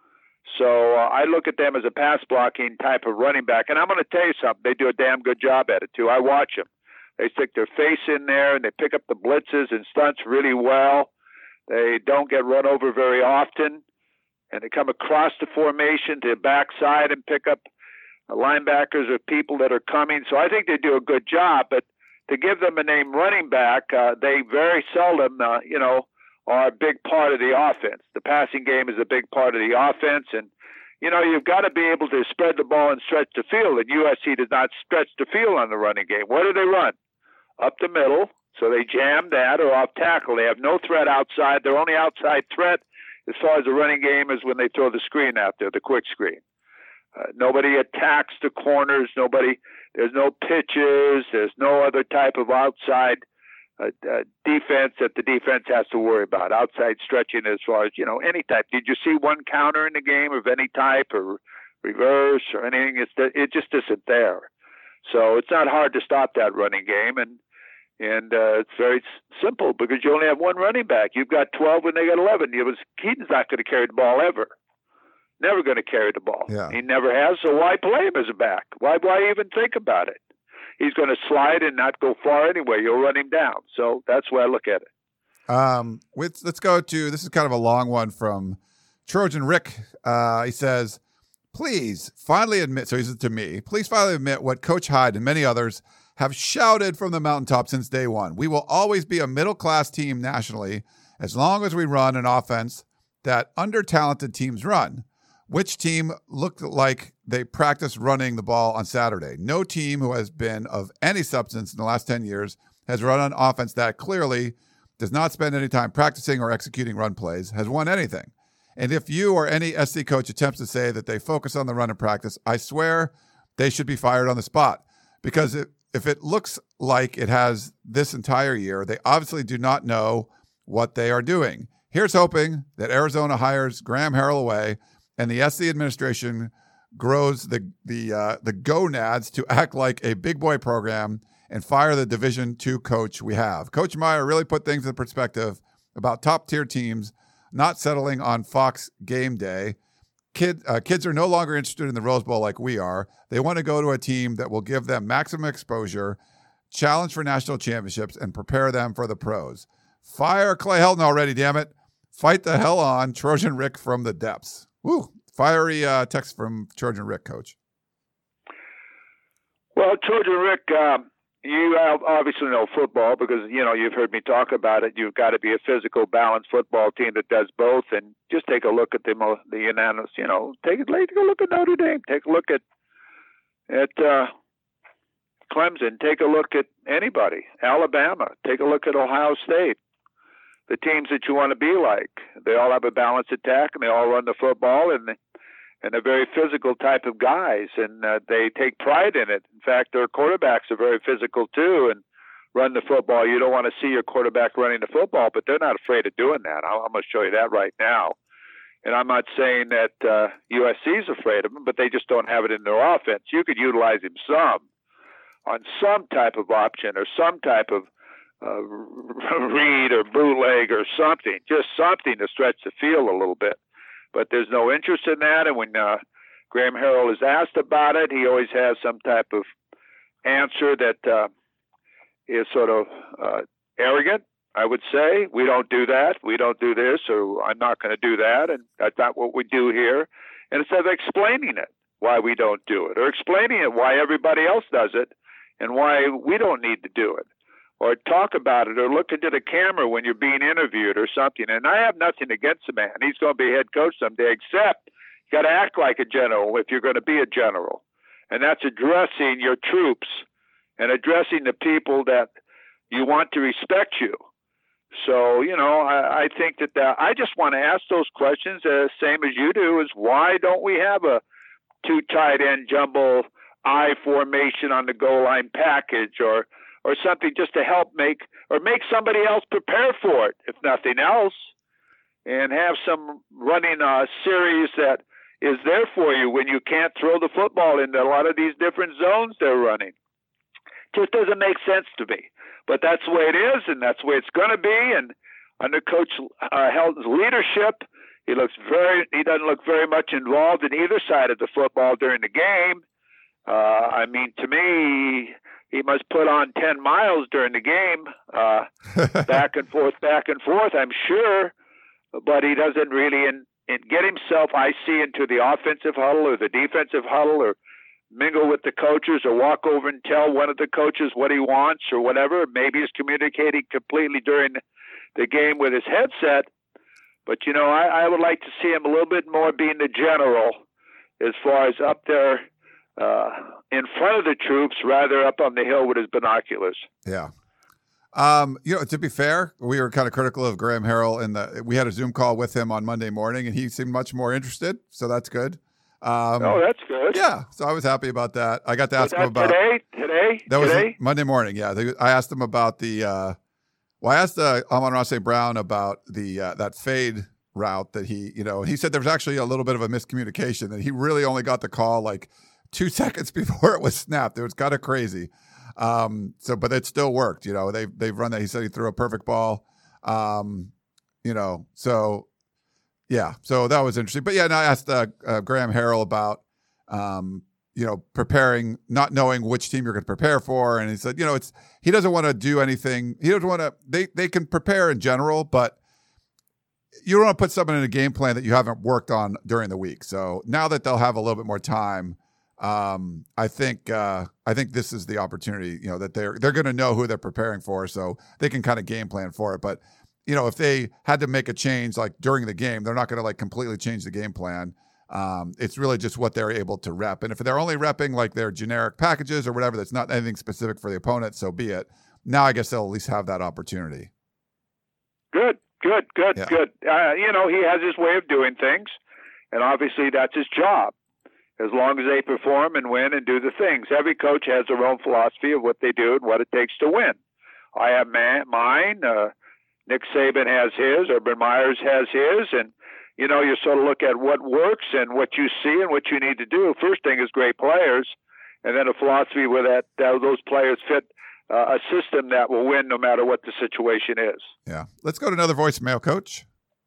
So uh, I look at them as a pass blocking type of running back, and I'm going to tell you something. They do a damn good job at it too. I watch them. They stick their face in there and they pick up the blitzes and stunts really well. They don't get run over very often. And they come across the formation to the backside and pick up linebackers or people that are coming. So I think they do a good job. But to give them a name running back, uh, they very seldom, uh, you know, are a big part of the offense. The passing game is a big part of the offense. And, you know, you've got to be able to spread the ball and stretch the field. And U S C does not stretch the field on the running game. What do they run? Up the middle. So they jam that or off tackle. They have no threat outside. Their only outside threat as far as the running game is when they throw the screen out there, the quick screen. Uh, nobody attacks the corners. Nobody. There's no pitches. There's no other type of outside uh, uh, defense that the defense has to worry about. Outside stretching as far as, you know, any type. Did you see one counter in the game of any type or reverse or anything? It's, it just isn't there. So it's not hard to stop that running game. And And uh, it's very simple because you only have one running back. You've got twelve and they got eleven. It was Keaton's not going to carry the ball ever. Never going to carry the ball. Yeah. He never has, so why play him as a back? Why why even think about it? He's going to slide and not go far anyway. You'll run him down. So that's the way I look at it. Um, with, let's go to, this is kind of a long one from Trojan Rick. Uh, he says, please finally admit, so he says to me, please finally admit what Coach Hyde and many others have shouted from the mountaintop since day one. We will always be a middle-class team nationally as long as we run an offense that under-talented teams run. Which team looked like they practiced running the ball on Saturday? No team who has been of any substance in the last ten years has run an offense that clearly does not spend any time practicing or executing run plays, has won anything. And if you or any S C coach attempts to say that they focus on the run in practice, I swear they should be fired on the spot. Because it, if it looks like it has this entire year, they obviously do not know what they are doing. Here's hoping that Arizona hires Graham Harrell away and the S C administration grows the the uh, the gonads to act like a big boy program and fire the Division two coach we have. Coach Meyer really put things in perspective about top-tier teams not settling on Fox game day. Kid, uh, kids are no longer interested in the Rose Bowl like we are. They want to go to a team that will give them maximum exposure, challenge for national championships, and prepare them for the pros. Fire Clay Helton already, damn it. Fight the hell on, Trojan Rick from the depths. Woo, fiery uh, text from Trojan Rick, Coach. Well, Trojan Rick, um, you obviously know football because, you know, you've heard me talk about it. You've got to be a physical, balanced football team that does both. And just take a look at the the unanimous, you know, take, it, take a look at Notre Dame. Take a look at at uh, Clemson. Take a look at anybody. Alabama. Take a look at Ohio State. The teams that you want to be like. They all have a balanced attack, and they all run the football, and and they're very physical type of guys, and uh, they take pride in it. In fact, their quarterbacks are very physical too and run the football. You don't want to see your quarterback running the football, but they're not afraid of doing that. I'm going to show you that right now. And I'm not saying that uh, U S C is afraid of him, but they just don't have it in their offense. You could utilize him some on some type of option or some type of uh, read or bootleg or something, just something to stretch the field a little bit. But there's no interest in that. And when uh, Graham Harrell is asked about it, he always has some type of answer that uh, is sort of uh, arrogant, I would say. We don't do that. We don't do this, or I'm not going to do that. And that's not what we do here. And instead of explaining it, why we don't do it, or explaining it, why everybody else does it, and why we don't need to do it, or talk about it, or look into the camera when you're being interviewed or something. And I have nothing against the man. He's going to be head coach someday, except you got to act like a general if you're going to be a general. And that's addressing your troops and addressing the people that you want to respect you. So, you know, I, I think that the, I just want to ask those questions, uh, same as you do, is why don't we have a two tight end jumbo I formation on the goal line package, or or something just to help make, or make somebody else prepare for it, if nothing else, and have some running uh, series that is there for you when you can't throw the football into a lot of these different zones they're running. Just doesn't make sense to me. But that's the way it is, and that's the way it's going to be. And under Coach uh, Helton's leadership, he looks very, he doesn't look very much involved in either side of the football during the game. Uh, I mean, to me, he must put on ten miles during the game, uh, back and forth, back and forth, I'm sure. But he doesn't really in, in get himself, I see, into the offensive huddle or the defensive huddle, or mingle with the coaches, or walk over and tell one of the coaches what he wants or whatever. Maybe he's communicating completely during the game with his headset. But, you know, I, I would like to see him a little bit more being the general as far as up there uh, in front of the troops, rather up on the hill with his binoculars. Yeah. Um, you know, to be fair, we were kind of critical of Graham Harrell, and we had a Zoom call with him on Monday morning, and he seemed much more interested. So that's good. Um, oh, that's good. Yeah, so I was happy about that. I got to ask him about today. Today, that was today? Monday morning. Yeah, they, I asked him about the. Uh, well, I asked uh, Amon-Ra Saint Brown about the uh, that fade route that he, you know, he said there was actually a little bit of a miscommunication, that he really only got the call like two seconds before it was snapped. It was kind of crazy. Um, so, but it still worked. You know, they they've run that. He said he threw a perfect ball. Um, you know, so. Yeah, so that was interesting. But yeah, and I asked uh, uh, Graham Harrell about, um, you know, preparing, not knowing which team you're going to prepare for, and he said, you know, it's he doesn't want to do anything. He doesn't want to. They they can prepare in general, but you don't want to put someone in a game plan that you haven't worked on during the week. So now that they'll have a little bit more time, um, I think uh, I think this is the opportunity. You know, that they're they're going to know who they're preparing for, so they can kind of game plan for it. But you know, if they had to make a change like during the game, they're not going to like completely change the game plan. Um, it's really just what they're able to rep. And if they're only repping like their generic packages or whatever, that's not anything specific for the opponent, so be it. Now I guess they'll at least have that opportunity. Good, good, good, yeah. good. Uh, you know, he has his way of doing things, and obviously that's his job, as long as they perform and win and do the things. Every coach has their own philosophy of what they do and what it takes to win. I have man, mine. Uh, Nick Saban has his, Urban Myers has his, and, you know, you sort of look at what works and what you see and what you need to do. First thing is great players, and then a philosophy where that, that those players fit uh, a system that will win no matter what the situation is. Yeah. Let's go to another voicemail, Coach.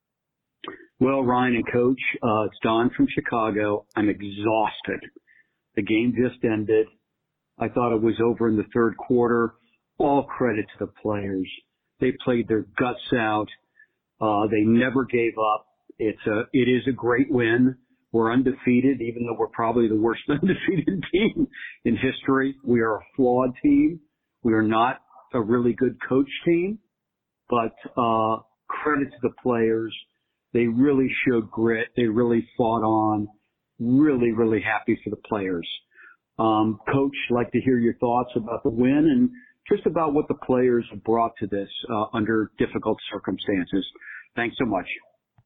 Well, Ryan and Coach, uh, it's Don from Chicago. I'm exhausted. The game just ended. I thought it was over in the third quarter. All credit to the players. They played their guts out. Uh, they never gave up. It's a, it is a great win. We're undefeated, even though we're probably the worst undefeated team in history. We are a flawed team. We are not a really good coach team, but, uh, credit to the players. They really showed grit. They really fought on. Really, really happy for the players. Um, Coach, like to hear your thoughts about the win and just about what the players have brought to this uh, under difficult circumstances. Thanks so much.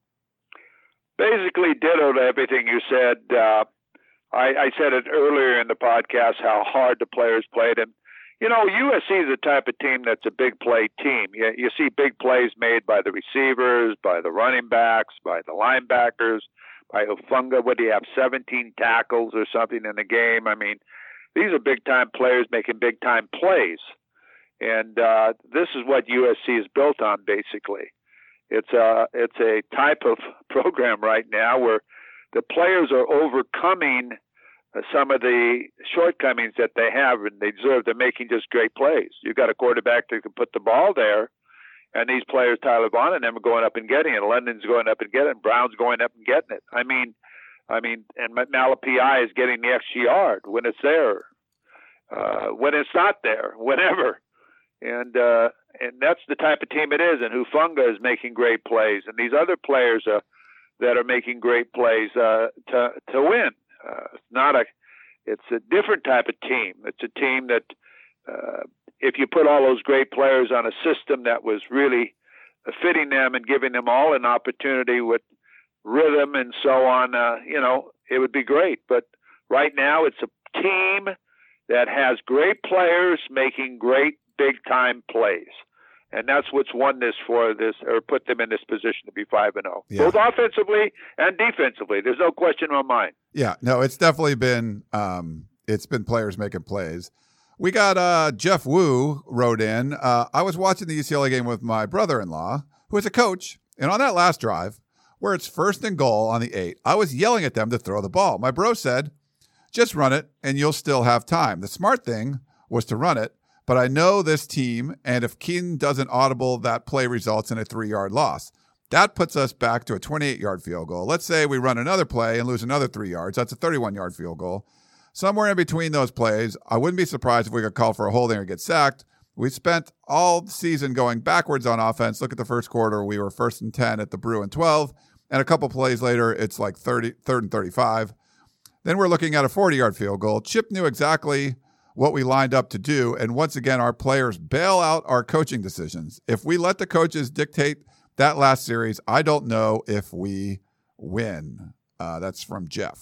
Basically ditto to everything you said. Uh, I, I said it earlier in the podcast how hard the players played. And, you know, U S C is the type of team that's a big play team. You, you see big plays made by the receivers, by the running backs, by the linebackers, by Hufanga. What do you have, seventeen tackles or something in the game? I mean, these are big-time players making big-time plays. And uh, this is what U S C is built on, basically. It's a, it's a type of program right now where the players are overcoming uh, some of the shortcomings that they have, and they deserve. They're making just great plays. You've got a quarterback that can put the ball there, and these players, Tyler Vaughn and them, are going up and getting it. London's going up and getting it. Brown's going up and getting it. I mean, I mean, and Malapi is getting the extra yard when it's there. uh, when it's not there, whenever. And uh, and that's the type of team it is. And Hufanga is making great plays, and these other players uh, that are making great plays uh, to to win. Uh, it's not a, it's a different type of team. It's a team that uh, if you put all those great players on a system that was really fitting them and giving them all an opportunity with rhythm and so on, uh, you know, it would be great. But right now, it's a team that has great players making great big-time plays. And that's what's won this for this, or put them in this position to be five and oh, yeah. both offensively and defensively. There's no question in my mind. Yeah, no, it's definitely been um, it's been players making plays. We got uh, Jeff Wu wrote in. Uh, I was watching the U C L A game with my brother-in-law, who is a coach, and on that last drive, where it's first and goal on the eight, I was yelling at them to throw the ball. My bro said, "Just run it, and you'll still have time." The smart thing was to run it. But I know this team, and if Keaton doesn't audible, that play results in a three-yard loss. That puts us back to a twenty-eight-yard field goal. Let's say we run another play and lose another three yards. That's a thirty-one-yard field goal. Somewhere in between those plays, I wouldn't be surprised if we could call for a holding or get sacked. We spent all the season going backwards on offense. Look at the first quarter. We were first and ten at the Bruin twelve, and a couple plays later, it's like thirty, third and thirty-five. Then we're looking at a forty-yard field goal. Chip knew exactly what we lined up to do. And once again, our players bail out our coaching decisions. If we let the coaches dictate that last series, I don't know if we win. Uh, that's from Jeff.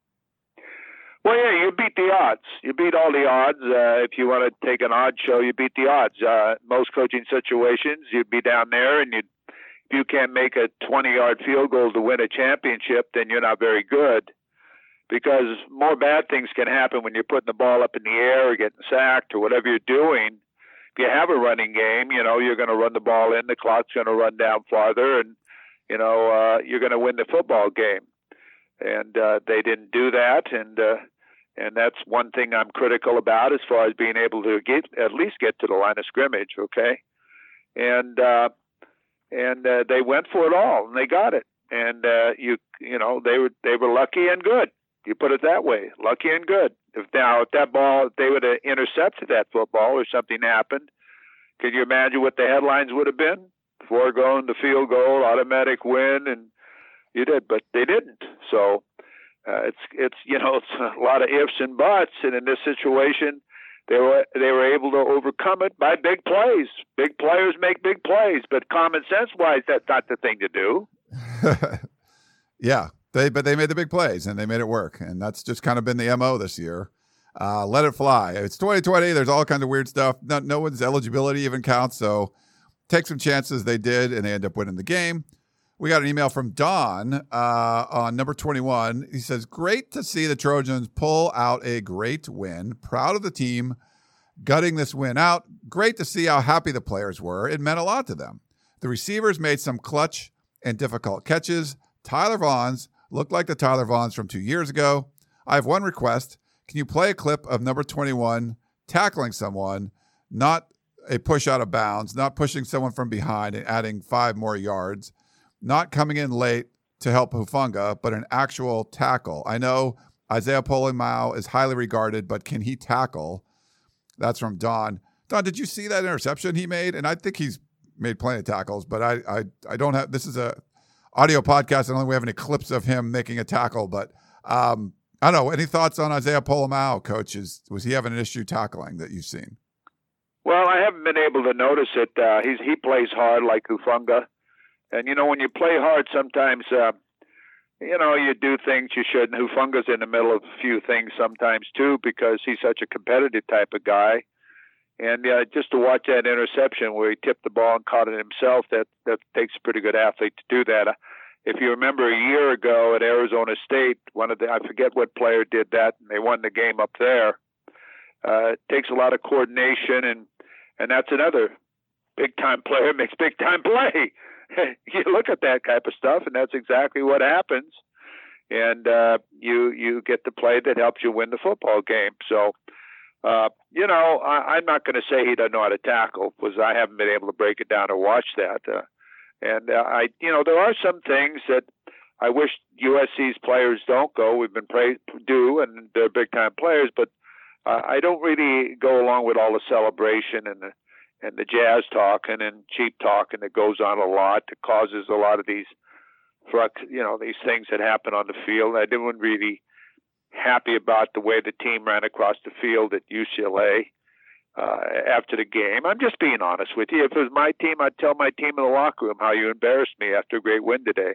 Well, yeah, you beat the odds. You beat all the odds. Uh, if you want to take an odd show, you beat the odds. Uh, most coaching situations, you'd be down there, and you'd, if you can't make a twenty-yard field goal to win a championship, then you're not very good. Because more bad things can happen when you're putting the ball up in the air or getting sacked or whatever you're doing. If you have a running game, you know, you're going to run the ball in, the clock's going to run down farther, and, you know, uh, you're going to win the football game. And uh, they didn't do that, and uh, and that's one thing I'm critical about as far as being able to get at least get to the line of scrimmage, okay? And uh, and uh, they went for it all, and they got it. And, uh, you you know, they were they were lucky and good. You put it that way, lucky and good. If now, if that ball, if they would have intercepted that football or something happened, can you imagine what the headlines would have been? Foregone the field goal, automatic win, and you did, but they didn't. So uh, it's it's you know it's a lot of ifs and buts, and in this situation, they were they were able to overcome it by big plays. Big players make big plays, but common sense wise, that's not the thing to do. Yeah. They, but they made the big plays, and they made it work, and that's just kind of been the M O this year. Uh, let it fly. It's twenty twenty. There's all kinds of weird stuff. No, no one's eligibility even counts, so take some chances. They did, and they end up winning the game. We got an email from Don uh, on number twenty-one. He says, great to see the Trojans pull out a great win. Proud of the team gutting this win out. Great to see how happy the players were. It meant a lot to them. The receivers made some clutch and difficult catches. Tyler Vaughns looked like the Tyler Vaughns from two years ago. I have one request. Can you play a clip of number twenty-one tackling someone, not a push out of bounds, not pushing someone from behind and adding five more yards, not coming in late to help Hufanga, but an actual tackle? I know Isaiah Pola-Mao is highly regarded, but can he tackle? That's from Don. Don, did you see that interception he made? And I think he's made plenty of tackles, but I I, I don't have – this is a – audio podcast. I don't think we have any clips of him making a tackle, but um, I don't know. Any thoughts on Isaiah Pola-Mao, Coach? Is, was he having an issue tackling that you've seen? Well, I haven't been able to notice it. Uh, he's he plays hard like Hufanga, and you know when you play hard, sometimes uh, you know you do things you shouldn't. Hufanga's in the middle of a few things sometimes too because he's such a competitive type of guy. And uh, just to watch that interception where he tipped the ball and caught it himself, that, that takes a pretty good athlete to do that. Uh, if you remember a year ago at Arizona State, one of the, I forget what player did that, and they won the game up there. Uh, it takes a lot of coordination, and, and that's another big-time player makes big-time play. You look at that type of stuff, and that's exactly what happens. And uh, you you get the play that helps you win the football game. So, Uh, you know, I, I'm not going to say he doesn't know how to tackle because I haven't been able to break it down or watch that. Uh, and uh, I, you know, there are some things that I wish U S C's players don't go. We've been praised do, and they're big time players. But uh, I don't really go along with all the celebration and the and the jazz talking and cheap talking that goes on a lot that causes a lot of these, you know, these things that happen on the field. I didn't really happy about the way the team ran across the field at U C L A uh, after the game. I'm just being honest with you. If it was my team, I'd tell my team in the locker room how you embarrassed me after a great win today.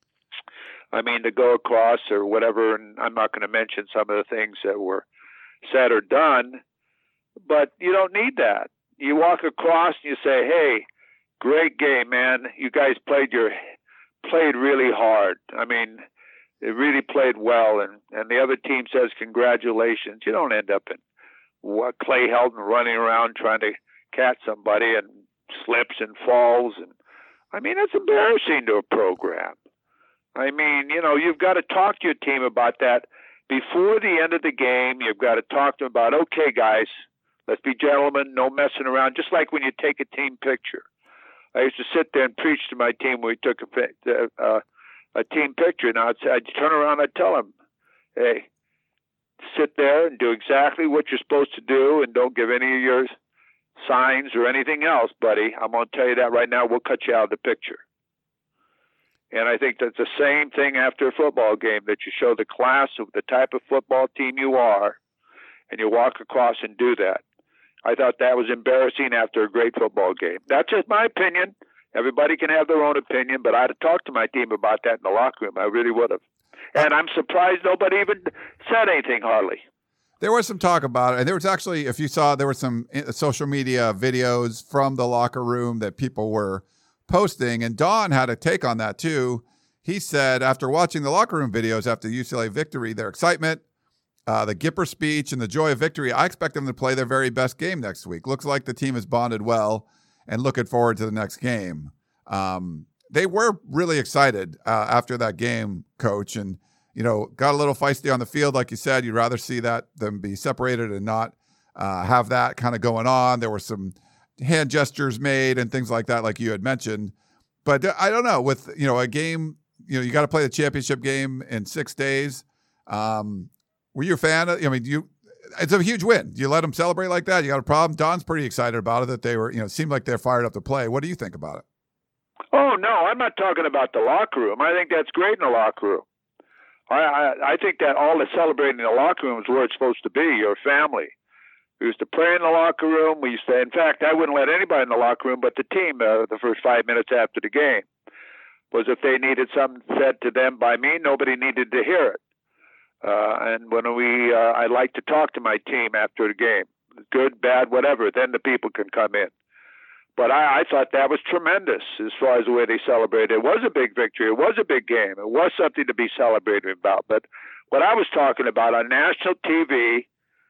I mean, to go across or whatever, and I'm not going to mention some of the things that were said or done, but you don't need that. You walk across and you say, hey, great game, man. You guys played your played really hard. I mean, they really played well, and, and the other team says congratulations. You don't end up in what Clay Helton running around trying to catch somebody and slips and falls. And I mean, it's embarrassing to a program. I mean, you know, you've got to talk to your team about that before the end of the game. You've got to talk to them about, okay, guys, let's be gentlemen, no messing around, just like when you take a team picture. I used to sit there and preach to my team when we took a, uh, a team picture. And I'd, I'd turn around and I'd tell them, hey, sit there and do exactly what you're supposed to do and don't give any of your signs or anything else, buddy. I'm going to tell you that right now. We'll cut you out of the picture. And I think that's the same thing after a football game, that you show the class of the type of football team you are, and you walk across and do that. I thought that was embarrassing after a great football game. That's just my opinion. Everybody can have their own opinion, but I'd have talked to my team about that in the locker room. I really would have. And I'm surprised nobody even said anything, hardly. There was some talk about it, and there was actually, if you saw, there were some social media videos from the locker room that people were posting, and Don had a take on that too. He said after watching the locker room videos after the U C L A victory, their excitement, uh, the Gipper speech, and the joy of victory, I expect them to play their very best game next week. Looks like the team has bonded well and looking forward to the next game. Um, they were really excited uh, after that game, Coach, and you know, got a little feisty on the field, like you said. You'd rather see that them be separated and not uh, have that kind of going on. There were some hand gestures made and things like that, like you had mentioned. But I don't know, with, you know, a game, you know, you got to play the championship game in six days. Um, were you a fan of, I mean, you, it's a huge win. Do you let them celebrate like that? You got a problem? Don's pretty excited about it, that they were, you know, it seemed like they're fired up to play. What do you think about it? Oh, no, I'm not talking about the locker room. I think that's great in the locker room. I, I, I think that all the celebrating in the locker room is where it's supposed to be, your family. We used to pray in the locker room. We used to, in fact, I wouldn't let anybody in the locker room but the team uh, the first five minutes after the game. Was if they needed something said to them by me, nobody needed to hear it. Uh, and when we, uh, I like to talk to my team after the game, good, bad, whatever. Then the people can come in. But I, I thought that was tremendous as far as the way they celebrated. It was a big victory. It was a big game. It was something to be celebrated about. But what I was talking about on national T V,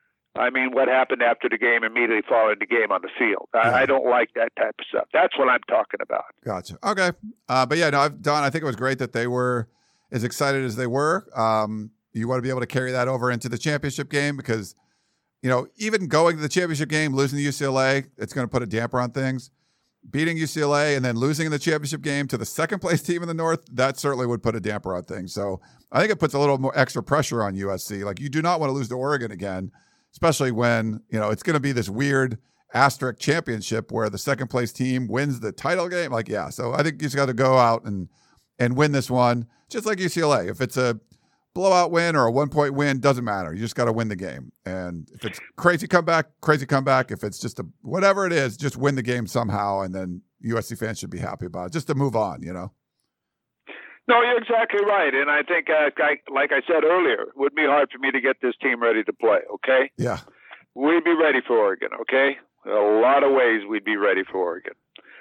I mean, what happened after the game, immediately following the game on the field. I, yeah. I don't like that type of stuff. That's what I'm talking about. Gotcha. Okay. Uh, but yeah, no, I've, Don, I think it was great that they were as excited as they were. Um, you want to be able to carry that over into the championship game because, you know, even going to the championship game, losing to U C L A, it's going to put a damper on things. Beating U C L A and then losing in the championship game to the second place team in the North, that certainly would put a damper on things. So I think it puts a little more extra pressure on U S C. Like, you do not want to lose to Oregon again, especially when, you know, it's going to be this weird asterisk championship where the second place team wins the title game. Like, yeah, so I think you just got to go out and and win this one, just like U C L A. If it's a blowout win or a one-point win, doesn't matter. You just got to win the game. And if it's crazy comeback, crazy comeback. If it's just a whatever it is, just win the game somehow, and then U S C fans should be happy about it, just to move on, you know? No, you're exactly right. And I think, uh, I, like I said earlier, it would be hard for me to get this team ready to play, okay? Yeah. We'd be ready for Oregon, okay? A lot of ways we'd be ready for Oregon.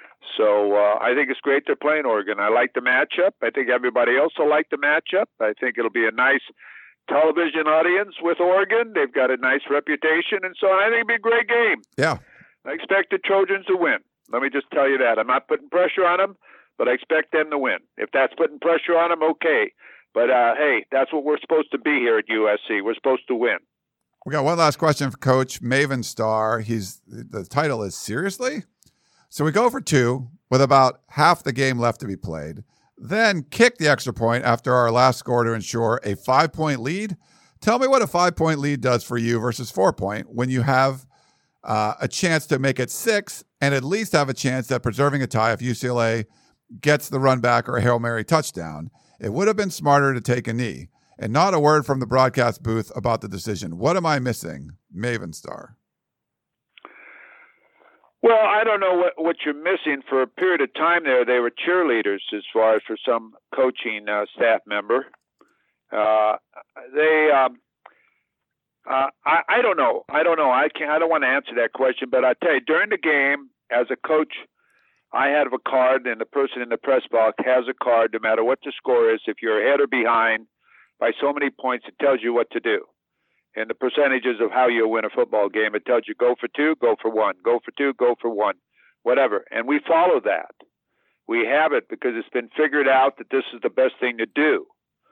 So uh, I think it's great they're playing Oregon. I like the matchup. I think everybody else will like the matchup. I think it'll be a nice television audience with Oregon. They've got a nice reputation, and so I think it'll be a great game. Yeah. I expect the Trojans to win. Let me just tell you that. I'm not putting pressure on them, but I expect them to win. If that's putting pressure on them, okay. But, uh, hey, that's what we're supposed to be here at U S C. We're supposed to win. We got one last question for Coach Maven Star. He's the title is Seriously? So we go for two with about half the game left to be played, then kick the extra point after our last score to ensure a five-point lead Tell me what a five-point lead does for you versus four-point when you have uh, a chance to make it six and at least have a chance at preserving a tie if U C L A gets the run back or a Hail Mary touchdown. It would have been smarter to take a knee. And not a word from the broadcast booth about the decision. What am I missing, Maven Star? Well, I don't know what, what you're missing. For a period of time there, they were cheerleaders as far as for some coaching uh, staff member. Uh, they, um, uh, I, I don't know. I don't know. I can't. I don't want to answer that question. But I tell you, during the game, as a coach, I have a card, and the person in the press box has a card. No matter what the score is, if you're ahead or behind by so many points, it tells you what to do. And the percentages of how you win a football game, it tells you go for two, go for one, go for two, go for one, whatever. And we follow that. We have it because it's been figured out that this is the best thing to do.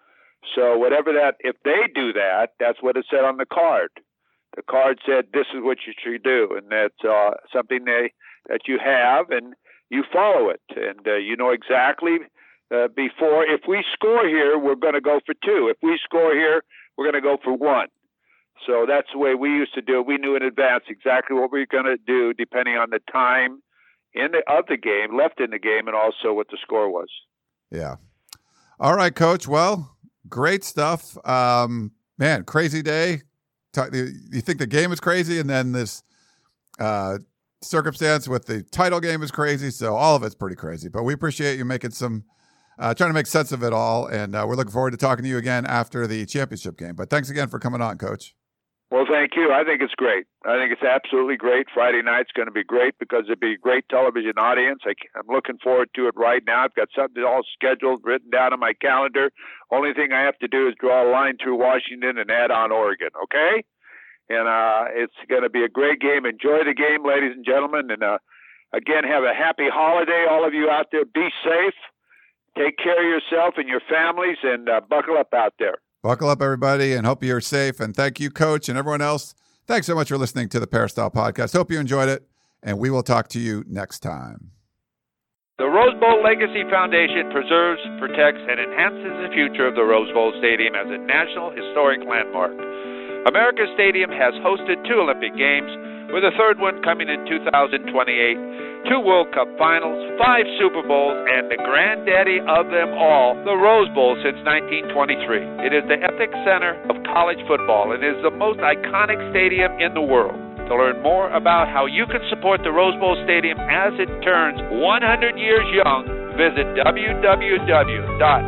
So whatever that, if they do that, that's what it said on the card. The card said this is what you should do, and that's uh, something they that you have, and you follow it, and uh, you know exactly uh, before. If we score here, we're going to go for two. If we score here, we're going to go for one. So that's the way we used to do it. We knew in advance exactly what we were going to do, depending on the time in the of the game, left in the game, and also what the score was. Yeah. All right, Coach. Well, great stuff. Um, man, crazy day. You think the game is crazy, and then this uh, circumstance with the title game is crazy. So all of it's pretty crazy. But we appreciate you making some, uh, trying to make sense of it all. And uh, we're looking forward to talking to you again after the championship game. But thanks again for coming on, Coach. Well, thank you. I think it's great. I think it's absolutely great. Friday night's going to be great because it'll be a great television audience. I, I'm looking forward to it right now. I've got something all scheduled, written down on my calendar. Only thing I have to do is draw a line through Washington and add on Oregon, okay? And uh, it's going to be a great game. Enjoy the game, ladies and gentlemen. And, uh, again, have a happy holiday. All of you out there, be safe. Take care of yourself and your families, and uh, buckle up out there. Buckle up, everybody, and hope you're safe. And thank you, Coach, and everyone else. Thanks so much for listening to the Peristyle Podcast. Hope you enjoyed it, and we will talk to you next time. The Rose Bowl Legacy Foundation preserves, protects, and enhances the future of the Rose Bowl Stadium as a National Historic Landmark. America's Stadium has hosted two Olympic Games, with a third one coming in two thousand twenty-eight, two World Cup Finals, five Super Bowls, and the granddaddy of them all, the Rose Bowl since nineteen twenty-three. It is the epic center of college football and is the most iconic stadium in the world. To learn more about how you can support the Rose Bowl Stadium as it turns one hundred years young, visit w w w dot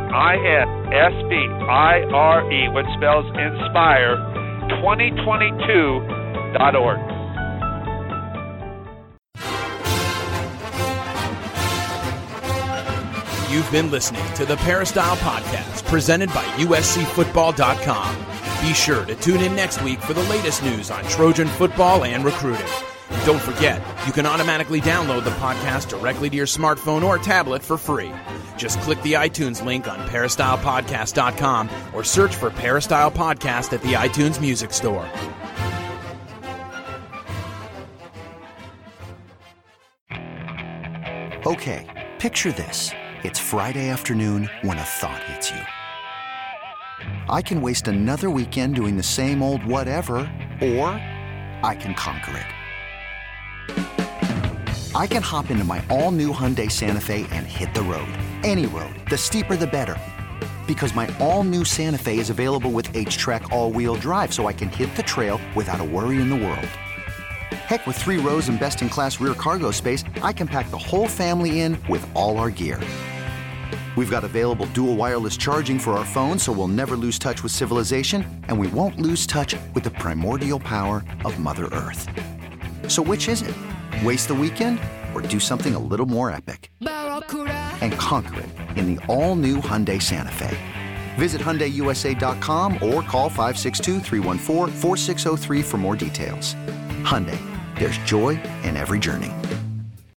inspire, which spells inspire, twenty twenty-two dot org. You've been listening to the Peristyle Podcast, presented by U S C football dot com. Be sure to tune in next week for the latest news on Trojan football and recruiting. And don't forget, you can automatically download the podcast directly to your smartphone or tablet for free. Just click the iTunes link on peristyle podcast dot com or search for Peristyle Podcast at the iTunes Music Store. Okay, picture this. It's Friday afternoon when a thought hits you. I can waste another weekend doing the same old whatever, or I can conquer it. I can hop into my all-new Hyundai Santa Fe and hit the road. Any road. The steeper, the better. Because my all-new Santa Fe is available with H-Track all-wheel drive, so I can hit the trail without a worry in the world. Heck, with three rows and best-in-class rear cargo space, I can pack the whole family in with all our gear. We've got available dual wireless charging for our phones, so we'll never lose touch with civilization, and we won't lose touch with the primordial power of Mother Earth. So which is it? Waste the weekend or do something a little more epic? And conquer it in the all-new Hyundai Santa Fe. Visit Hyundai U S A dot com or call five six two, three one four, four six zero three for more details. Hyundai, there's joy in every journey.